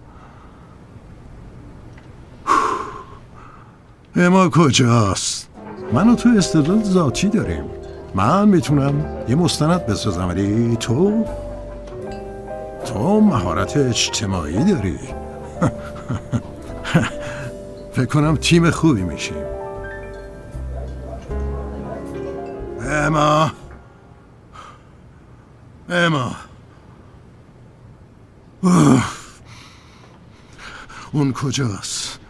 اما کجاست؟ من و تو استعداد ذاتی داریم. من میتونم یه مستند بسازم، ولی تو مهارت اجتماعی داری. فکر کنم تیم خوبی میشیم. اما اون کجاست؟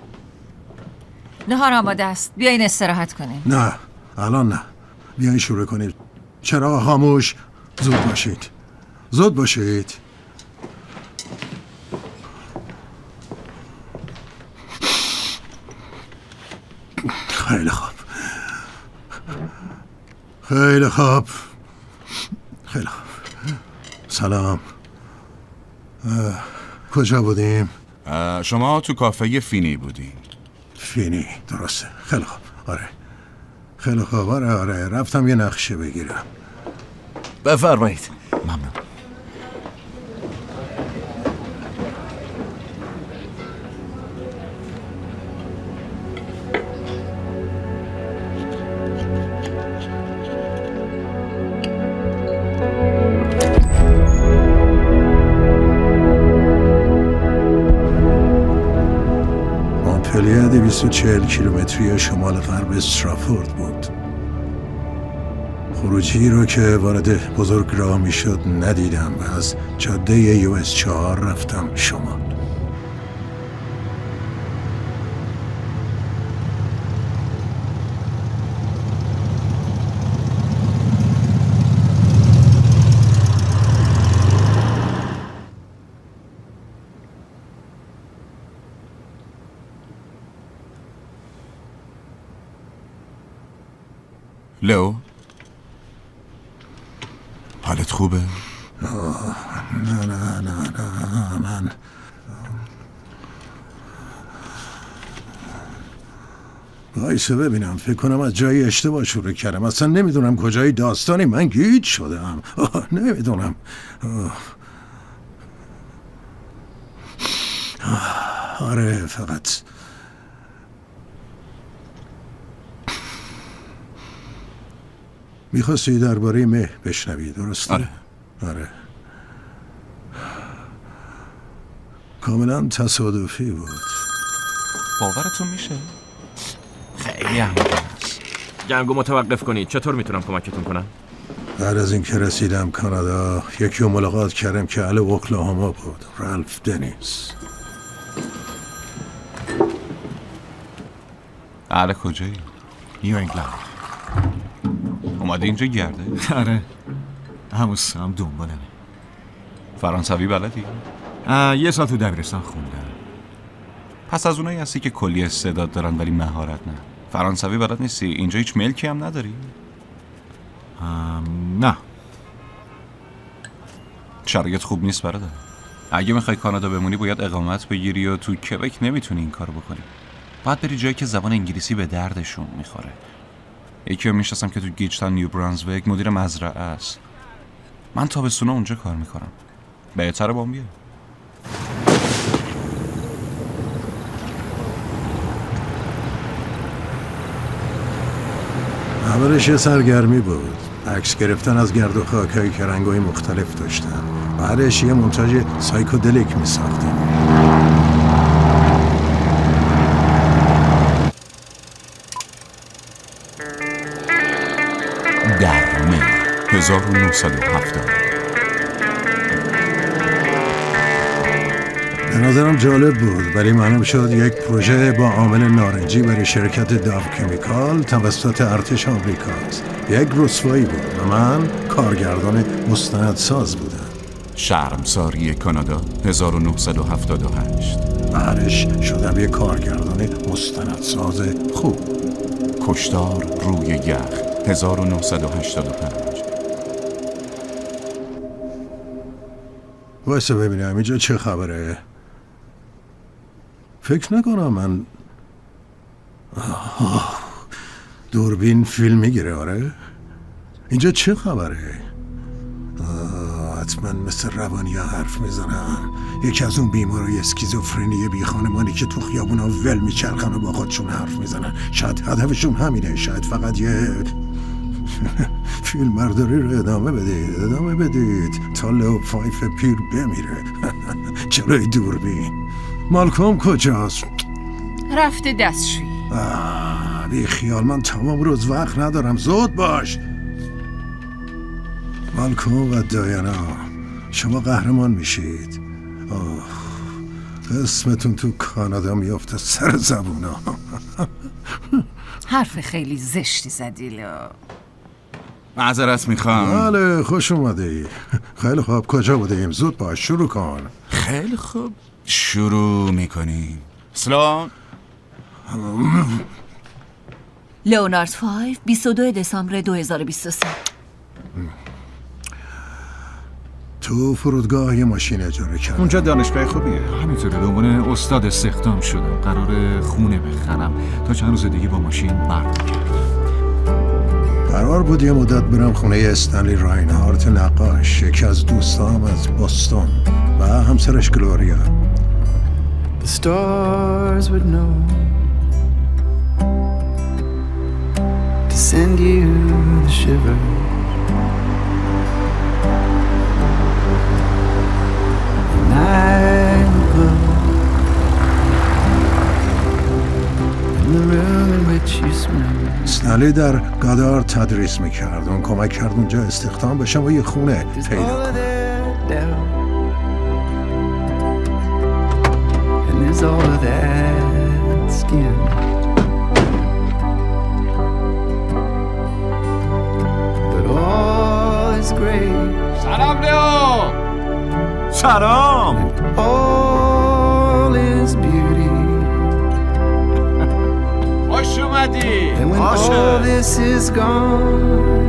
نهار آماده است. بیاین استراحت کنیم. نه الان نه. بیاین شروع کنیم. چراغ خاموش. زود باشید. خیلی خوب. سلام. کجا بودیم؟ شما تو کافه فینی بودیم. فینی، درسته. خیلی خوب. آره. خیلی خوب. آره. رفتم یه نقشه بگیرم. بفرمایید. ممنون. مونپلیه 240 کیلومتری شمال غرب استرافورد بود. خروجی رو که وارد بزرگراه میشد ندیدم و از جاده US 4 رفتم شمال. لئو، حالت خوبه؟ نه من وایسه ببینم. فکر کنم از جای اشتباه شروع کردم. اصلا نمیدونم کجای داستانی من گیج شدم. نمیدونم. آره فقط میخواستی درباره مه بشنوی، درسته؟ آره. کاملا تصادفی بود. باورتون میشه؟ خیلی احمقانه است. جنگو متوقف کنید. چطور میتونم کمکتون کنم؟ بعد از اینکه رسیدم کانادا یکی رو ملاقات کردم که اهل اوکلاهاما بود. رالف دنیس. اهل کجایی؟ نیو انگلند. اومده اینجا گرده؟ آره. همون سام دنبالمه. فرانسوی بلدی؟ 1 سال تو دبیرستان خوندم. پس از اونایی هستی که کلی استعداد دارن ولی مهارت نه. فرانسوی بلد نیستی؟ اینجا هیچ ملکی هم نداری؟ نه. شرایط خوب نیست برادر. اگه میخوای کانادا بمونی باید اقامت بگیری و تو کبک نمیتونی این کارو بکنی. باید بری جایی که زبان انگلیسی به دردشون میخوره. یکی رو میشناسم که تو گیجتان نیو برانزویک مدیر مزرعه است. من تابستونا اونجا کار میکنم. بهتره بام بیای. اولش یه سرگرمی بود. عکس گرفتن از گرد و خاکایی که رنگای مختلف داشتن. بعدش یه مونتاژ سایکودلیک میساختیم. در می 1970. به نظرم جالب بود ولی معلوم شد یک پروژه با عامل نارنجی برای شرکت داو کمیکال توسط ارتش آمریکاست. یک رسوایی بود و من کارگردان مستندساز بودم. شرمساری کانادا 1978. بعدش شدم یک کارگردان مستندساز خوب. کشتار روی یخ 1985. وایسا ببینم اینجا چه خبره. فکر نکنم من دوربین فیلم میگیره. آره اینجا چه خبره. حتما مثل روانیا حرف میزنم. یکی از اون بیمارای اسکیزوفرنی بی خانمانی که تو خیابونا ول میچرخن و با خودشون حرف میزنن. شاید هدفشون همینه. شاید فقط یه فیلم برداری رو ادامه بدید تا لئو فایف پیر بمیره جلوی دوربین. مالکوم کجاست؟ رفته دستشویی. بی خیال، من تمام روز وقت ندارم. زود باش. مالکوم و دایانا، شما قهرمان میشید. اسمتون تو کانادا میافته سر زبونا. حرف خیلی زشتی زدی لئو. معذرت میخوام. بله خوش اومده ای. خیلی خوب، کجا بوده ایم؟ زود باش شروع کن. خیلی خوب شروع میکنیم. سلام. لئونارد 5 22 دسامبر 2023. تو فرودگاه یه ماشین اجاره کردم. اونجا دانشگاه خوبیه. همینطوره، به عنوان استاد استخدام شدم. قرار خونه بخرم. تا چند روز دیگه با ماشین برمیگردم. قرار بود یه مدت برم خونه استنلی راینهارت نقاش، یکی از دوستام از بوستون و همسرش گلوریا. The stars would know to send you the shiver. The night would glow in the room in which you smell. استنلی در گادار تدریس میکرد. اون کمک کرد اونجا استخدام بشم و یه خونه پیدا کنم. There's all of that skin. But all is great. سلام لیو. سلام. All is beauty. خوش اومدی. And when all this is gone,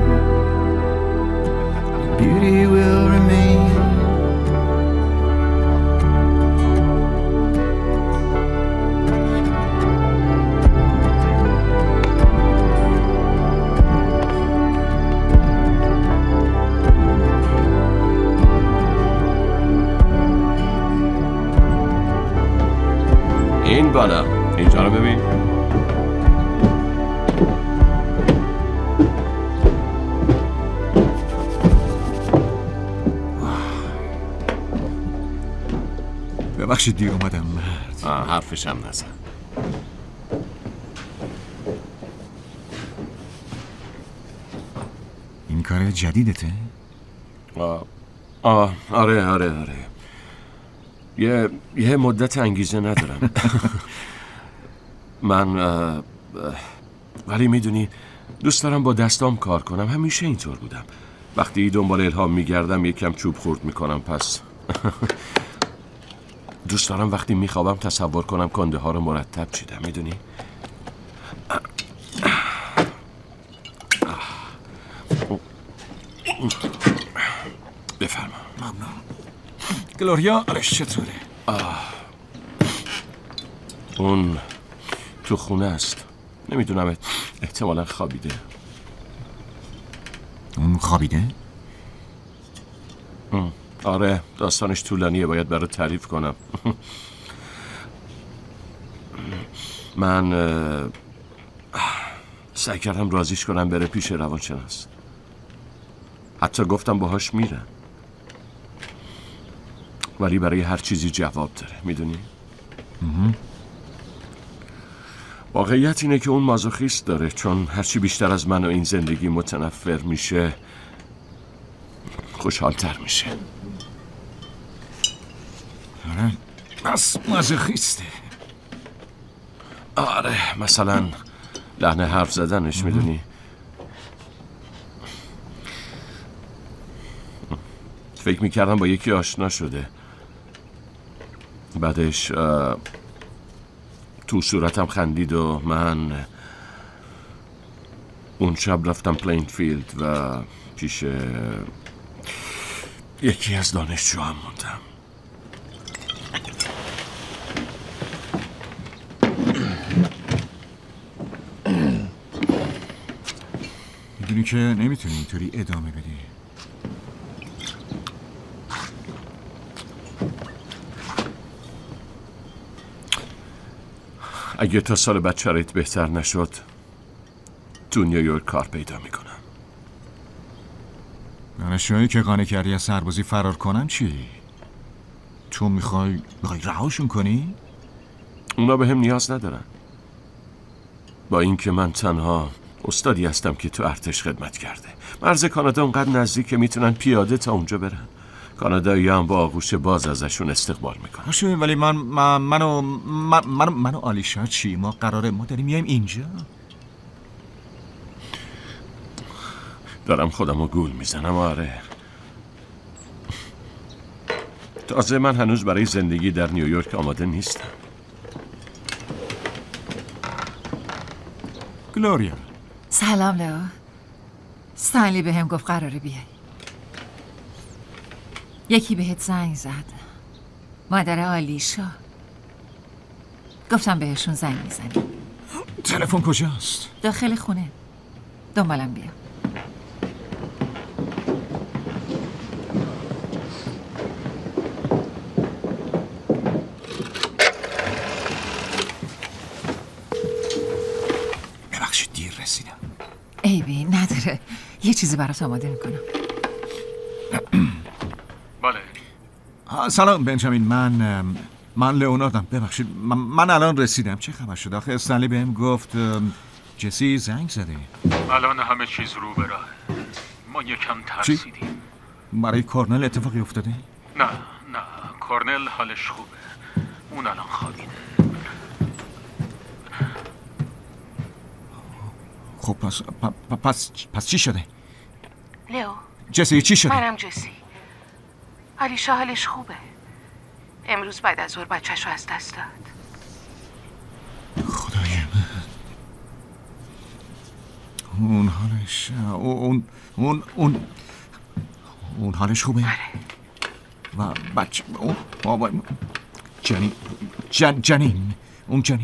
beauty will remain. این بالا، اینجا رو ببین. ببخشید دیر اومدم مرد. حرفشم نزن. این کار جدیدته؟ آره یه مدت انگیزه ندارم. من ولی میدونی دوست دارم با دستام کار کنم. همیشه اینطور بودم. وقتی دنبال الهام میگردم یکم چوب خورد میکنم. پس دوست دارم وقتی میخوابم تصور کنم کنده ها رو مرتب چیدم. میدونی؟ بفرما. ممنون. گلوریا آرش چطوره؟ اون تو خونه است. نمیدونم، احتمالا خوابیده. اون خوابیده؟ آره، داستانش طولانیه، باید برات تعریف کنم. من سعی کردم راضیش کنم بره پیش روانشناس. حتی گفتم باهاش میرم، ولی برای هر چیزی جواب داره. میدونی؟ واقعیت اینه که اون مازوخیست داره، چون هرچی بیشتر از من و این زندگی متنفر میشه خوشحالتر میشه. آره، بس مازوخیسته. آره، مثلا لحن حرف زدنش. میدونی؟ فکر میکردم با یکی آشنا شده، بعدش تو صورتم خندید و من اون شب رفتم پلینفیلد و پیش یکی از دانشجوام موندم. میدونی که نمیتونی اینطوری ادامه بدی. اگه تا سال بعد شرایط بهتر نشد تو نیویورک کار پیدا میکنم. دانشجوهایی که قانع کردی از سربازی فرار کنن چی؟ تو میخوای رهاشون کنی؟ اونا به هم نیاز ندارن. با اینکه من تنها استادی هستم که تو ارتش خدمت کرده. مرز کانادا اونقدر نزدیک که میتونن پیاده تا اونجا برن. کانادایی هم با آغوش باز ازشون استقبال میکنن. باشه، ولی من و آلیشا چی؟ ما داریم میایم اینجا. دارم خودمو گول میزنم. آره، تازه من هنوز برای زندگی در نیویورک آماده نیستم. گلوریا، سلام لئو. استنلی بهم گفت قراره بیای. یکی بهت زنگ زد. مادر آلیشا. گفتم بهشون زنگ میزنی. تلفن کجاست؟ داخل خونه. دنبالم بیا. ببخشید دیر رسیدم. عیبی نداره. یه چیزی برات آماده میکنم. بله. سلام بنجامین. من لئوناردم. ببخشید من الان رسیدم. چه خبر شد؟ آخه استنلی بهم گفت جسی زنگ زده. الان همه چیز رو به راه. ما یکم ترسیدیم. برای کورنل اتفاقی افتاده؟ نه کورنل حالش خوبه. اون الان خوابیده. خب پس چی شده؟ لئو. جسی چی شده؟ منم جسی. آلیشا حالش خوبه. امروز بعد از ظهر بچه‌شو از دست داد. خدای من. اون حالش اون حالش خوبه؟ و بچه اون بابا جنین اون جنین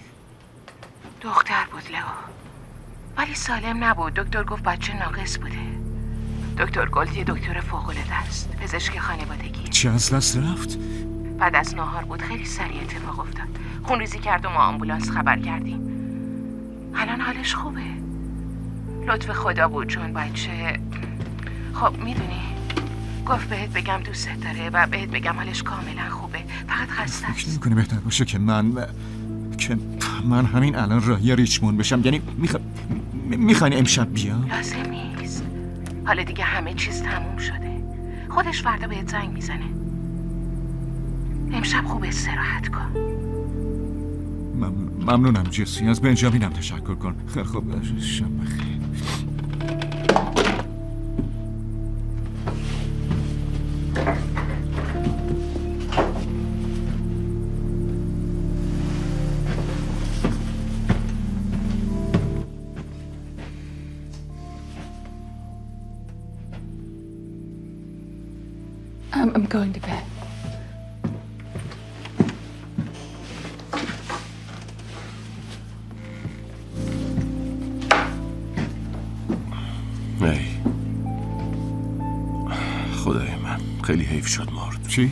دختر بود لئو، ولی سالم نبود. دکتر گفت بچه ناقص بوده. دکتر گلد یه دکتر فوق‌العاده است، پزشک خانوادگی. چه از دست رفت؟ بعد از ناهار بود. خیلی سریع اتفاق افتاد. خونریزی کرد و ما آمبولانس خبر کردیم. الان حالش خوبه. لطف خدا بود چون بچه خب میدونی گفت بهت بگم دوست داره و بهت بگم حالش کاملا خوبه، فقط خسته است. فکر نمی‌کنی بهتر باشه که من همین الان راهی ریچموند بشم؟ یعنی میخواین امشب بیام؟ لازم نیست. حالا دیگه همه چیز تموم شده. خودش فردا بهت زنگ میزنه. امشب خوب استراحت کن. ممنونم جسی. از بنجامینم تشکر کن. خیلی خوب. شب بخیر. I'm going to bed. ای خدای من، خیلی حیف شد مرد. چی؟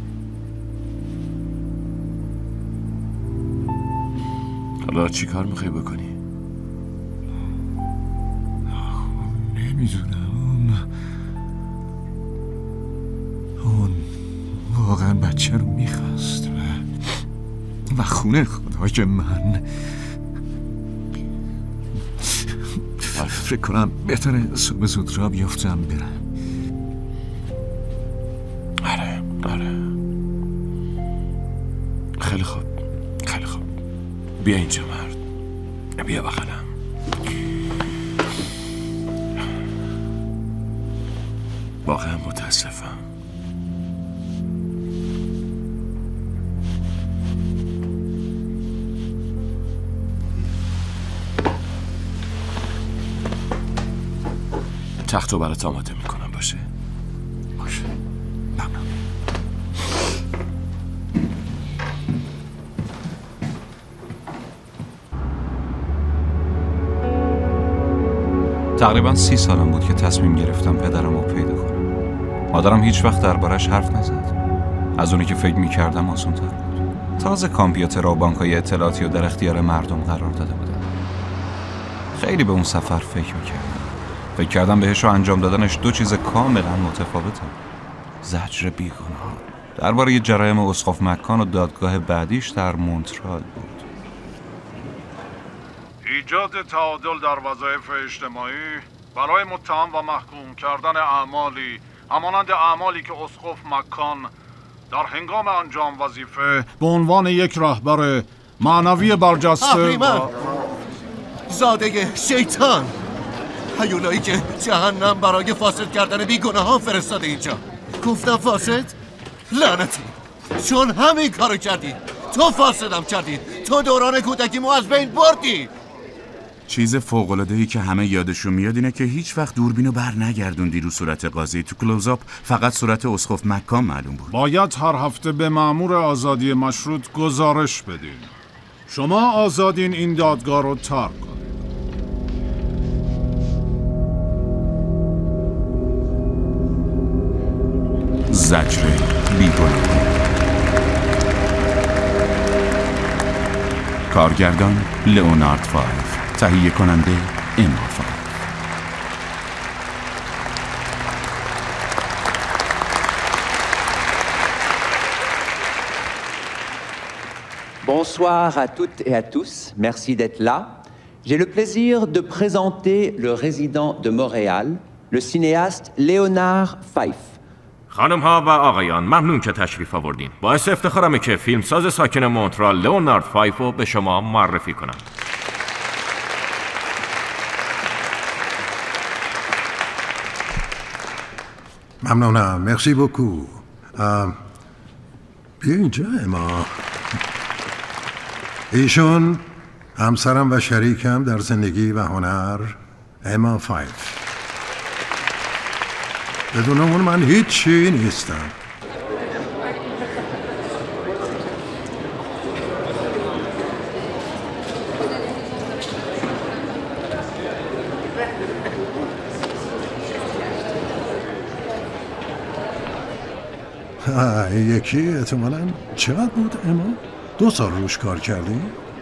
حالا چی کار میخوای بکنی؟ نمیدونم. اون واقعا بچه رو میخواست و خونه خدای من. فکر کنم بهتره صبح زود را بیافتم برم. آره خیلی خوب. بیا اینجا مرد. بیا بغلم. واقعا متاسفم. تختو برات آماده میکنم. باشه. ممنون. تقریبا 30 سالم بود که تصمیم گرفتم پدرم رو پیدا کنم. مادرم هیچ وقت دربارش حرف نزد. از اونی که فکر میکردم آسان‌تر بود. تازه کامپیوتر و بانک‌های اطلاعاتی رو در اختیار مردم قرار داده بودن. خیلی به اون سفر فکر کردم بهش رو انجام دادنش دو چیز کاملا متفاوته. زجر بیگناه درباره جرایم اسقف مکان و دادگاه بعدیش در مونترال بود. ایجاد تعادل در وظایف اجتماعی برای متهم و محکوم کردن اعمالی همانند اعمالی که اسقف مکان در هنگام انجام وظیفه به عنوان یک رهبر معنوی برجسته اهریمن زاده شیطان، هیولایی که جهنم برای فاسد کردن بیگناهان فرستاده اینجا. گفتم فاسد؟ لعنتی، چون همین کارو کردی. تو فاسدم کردی. تو دوران کودکیمو از بین بردی. چیز فوق‌العاده‌ای که همه یادشون میاد اینه که هیچ وقت دوربینو بر نگردوندی رو صورت قاضی. تو کلوزآپ فقط صورت اسقف مکان معلوم بود. باید هر هفته به مأمور آزادی مشروط گزارش بدین. شما آزادین این دادگاه رو ترک کنید. زجر بی‌گناهی. کارگردان لئونارد فایف، تهیه کننده اما فایف. Bonsoir à toutes et à tous, merci d'être là. J'ai le plaisir de présenter le résident de Montréal, le cinéaste Léonard Fife. خانم ها و آقایان، ممنون که تشریف آوردین. باعث افتخارمه که فیلمساز ساکن مونترال لئونارد فایف رو به شما معرفی کنم. ممنونم. مرسی بوکو. بیا اینجا اما. ایشون همسرم و شریکم در زندگی و هنر، اما فایف. بدون اون من هیچی نیستم. یکی احتمالاً چقدر بود اما؟ 2 سال روش کار کردی؟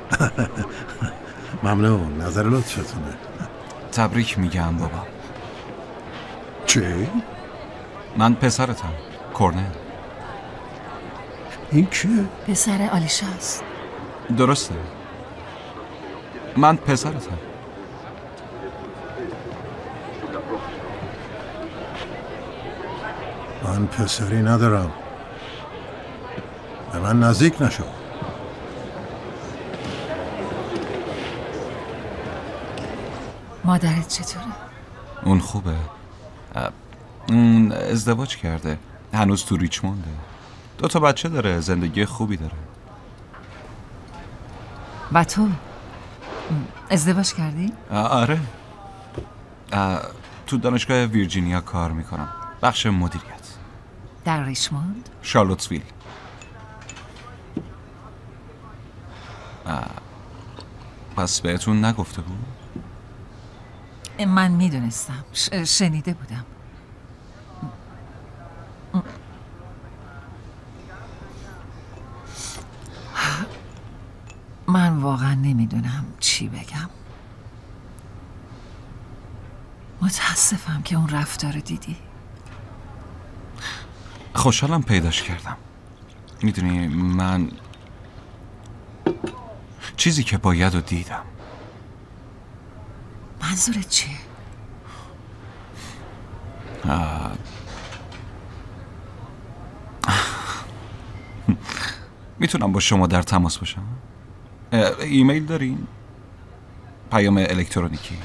ممنون، نظر لطفتونه. تبریک میگم بابا. چی؟ من پسرتم، کورنل. این کیه؟ پسر آلیشاست. درسته، من پسرتم. من پسری ندارم. به من نزدیک نشو. مادرت چطوره؟ اون خوبه. اون ازدواج کرده، هنوز تو ریچمونده. 2 تا بچه داره، زندگی خوبی داره. و تو؟ ازدواج کردی؟ آره. تو دانشگاه ویرجینیا کار میکنم، بخش مدیریت. در ریچموند؟ شارلوتسویل. پس بهتون نگفته بود؟ من میدونستم، شنیده بودم. من واقعا نمیدونم چی بگم. متاسفم که اون رفتار دیدی. خوشحالم پیداش کردم. میدونی من چیزی که باید رو دیدم. منظورت چیه؟ میتونم با شما در تماس باشم؟ ایمیل دارین؟ پیام الکترونیکی؟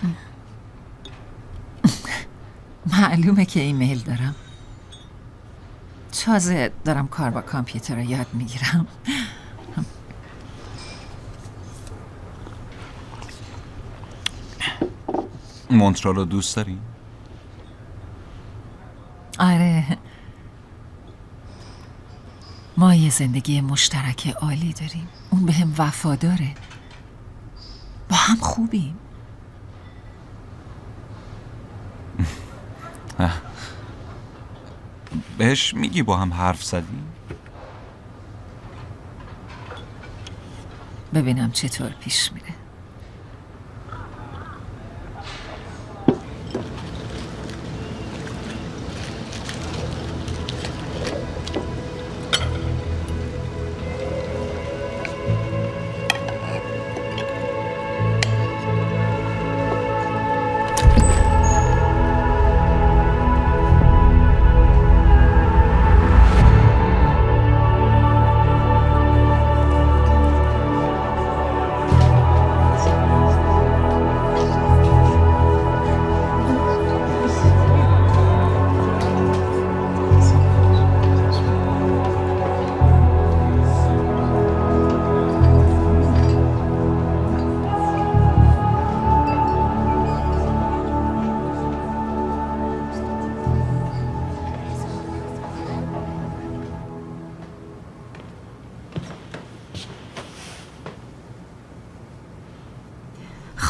معلومه که ایمیل دارم. تازه دارم کار با کامپیوتر رو یاد میگیرم. مونترال رو دوست داری؟ آره، ما یه زندگی مشترک عالی داریم. اون به هم وفاداره، با هم خوبیم. بهش میگی با هم حرف زدی؟ ببینم چطور پیش میره.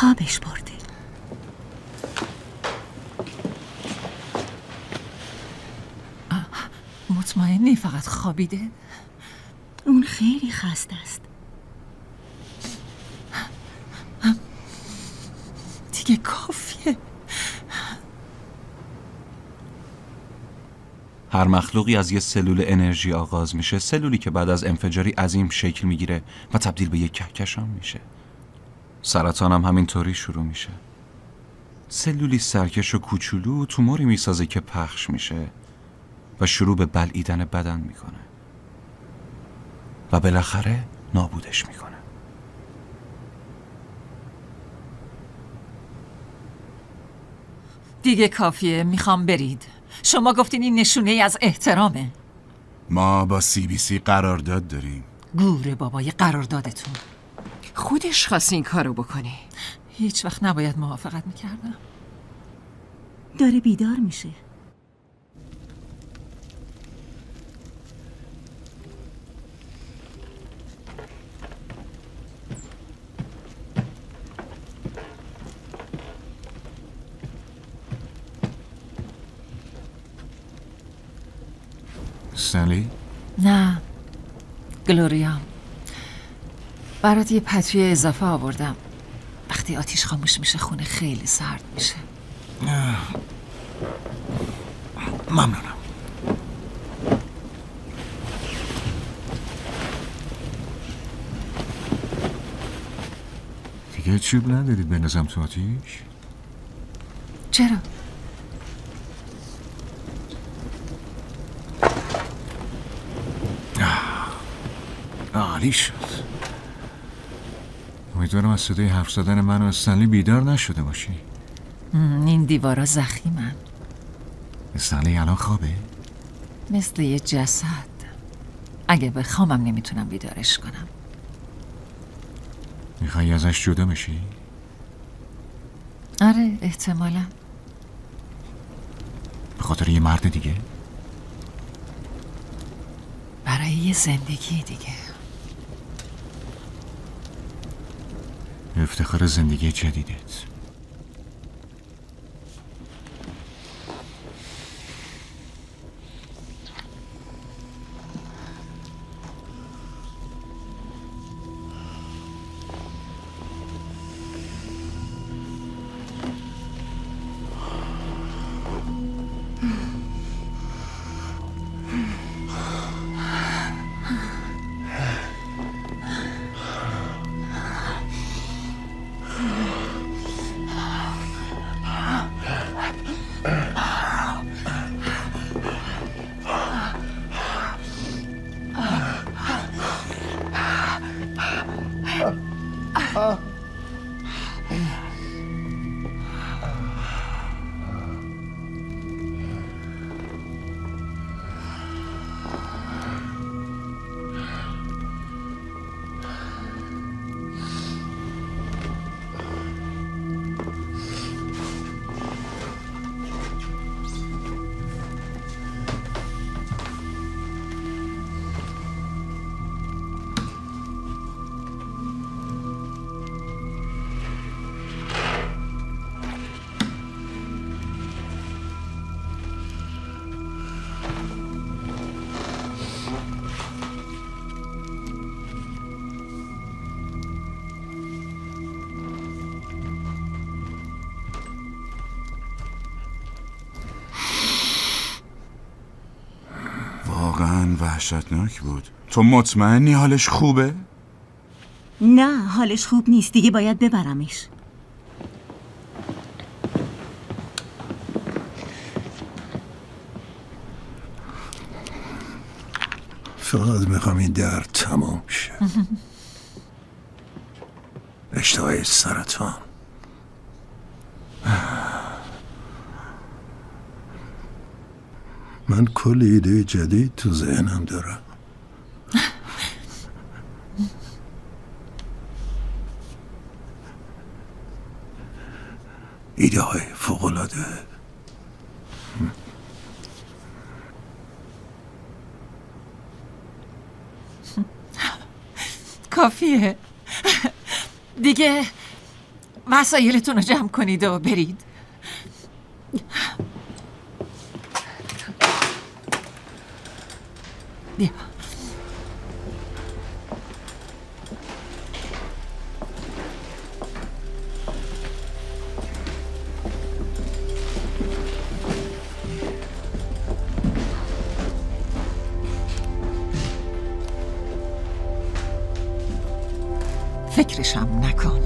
خوابش برده. مطمئنی فقط خوابیده؟ اون خیلی خسته است. دیگه کافیه. هر مخلوقی از یه سلول انرژی آغاز میشه، سلولی که بعد از انفجاری عظیم شکل میگیره و تبدیل به یک کهکشان میشه. سرطان هم همینطوری شروع میشه. سلولی سرکش و کوچولو توموری میسازه که پخش میشه و شروع به بلعیدن بدن میکنه و بالاخره نابودش میکنه. دیگه کافیه، میخوام برید. شما گفتین این نشونه ای از احترامه. ما با CBC قرارداد داریم. گوره بابای قراردادتون. خودش خواست این کارو بکنه. هیچ وقت نباید موافقت میکردم. داره بیدار میشه. سالی؟ نه گلوریا، برات یه پتوی اضافه آوردم. وقتی آتیش خاموش میشه خونه خیلی سرد میشه. ممنونم. دیگه چوب ندارید بندازم تو آتیش؟ چرا؟ عالی شد. امیدوارم از صدای حرف زدن من و استنلی بیدار نشده باشی. این دیوارا زخیمن. استنلی الان خوابه؟ مثل یه جسد. اگه بخوامم نمیتونم بیدارش کنم. میخوایی ازش جدا بشی؟ آره احتمالا. به خاطر یه مرد دیگه؟ برای یه زندگی دیگه. افتخار زندگی جدیدت. واقعا وحشتناک بود. تو مطمئنی حالش خوبه؟ نه حالش خوب نیست. دیگه باید ببرمش. فقط میخوام این درد تمام شه. اشتهای سرطان. من کلی ایده جدید تو ذهنم دارم. ایده های فوق‌العاده. کافیه دیگه. وسایلتون رو جمع کنید و برید. بیا. فکرشم نکن.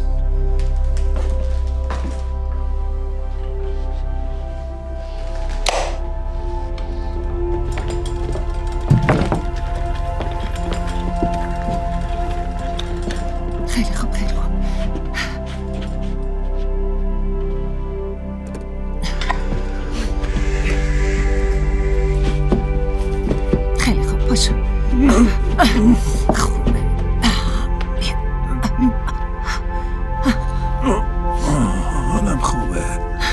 خیلی خوب خیلی خوب. خیلی خوب پاشو. حالم خوبه.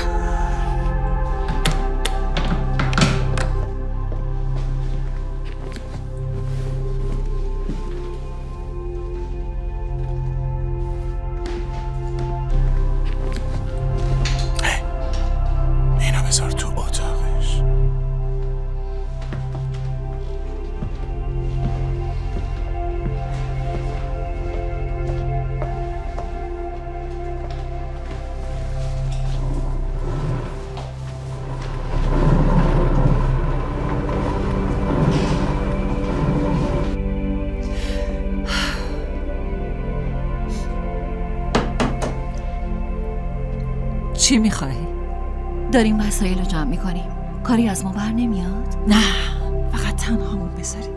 اینو بذار تو اتاقش. چی میخوای؟ داریم وسایل رو جمع میکنیم. کاری از ما بر نمیاد؟ نه، فقط تنهامون بذارید.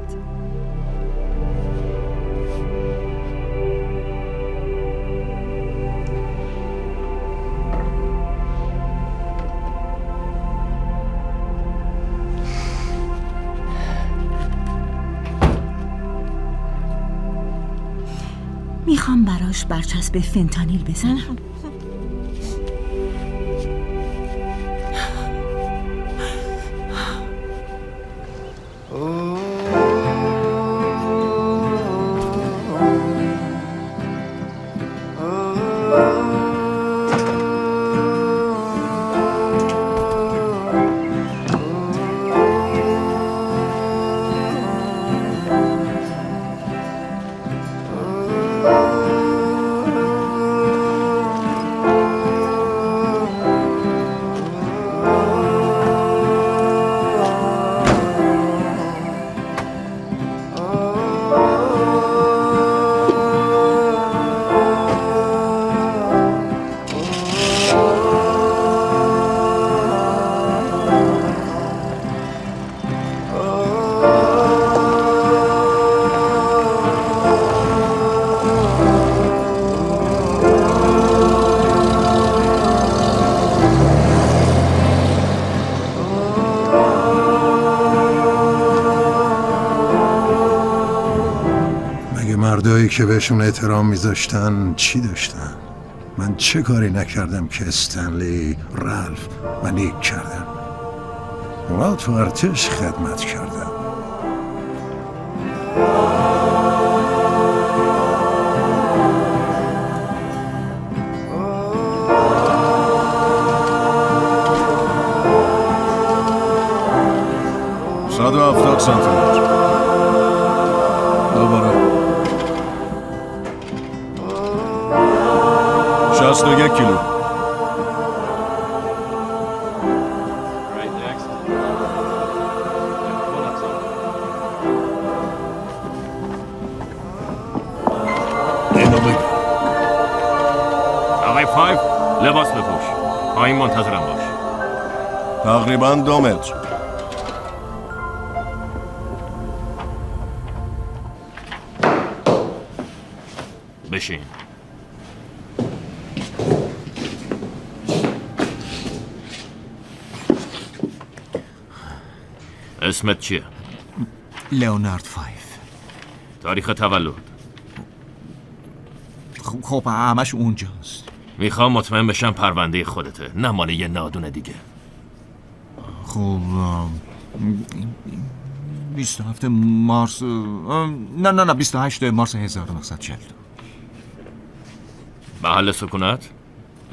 میخوام براش برچسب فنتانیل بزنم. مردایی که بهشون احترام میذاشتن چی داشتن؟ من چه کاری نکردم که استنلی، رالف و نیک کردن؟ اونا تو ارتش خدمت کردم. صد و 70 سانتیمتر. دوباره 61 کیلو. اینو بگو. آقای 5 لباس بپوش. پایین منتظرم باش. تقریبا 2 متر. بشین. اسمت چیه؟ لئونارد 5. تاریخ تولد؟ خب همش اونجاست. میخوام مطمئن بشم پرونده خودته، نه مال یه نادون دیگه. خب 27 مارس نه 28 مارس 1942. محل سکونت؟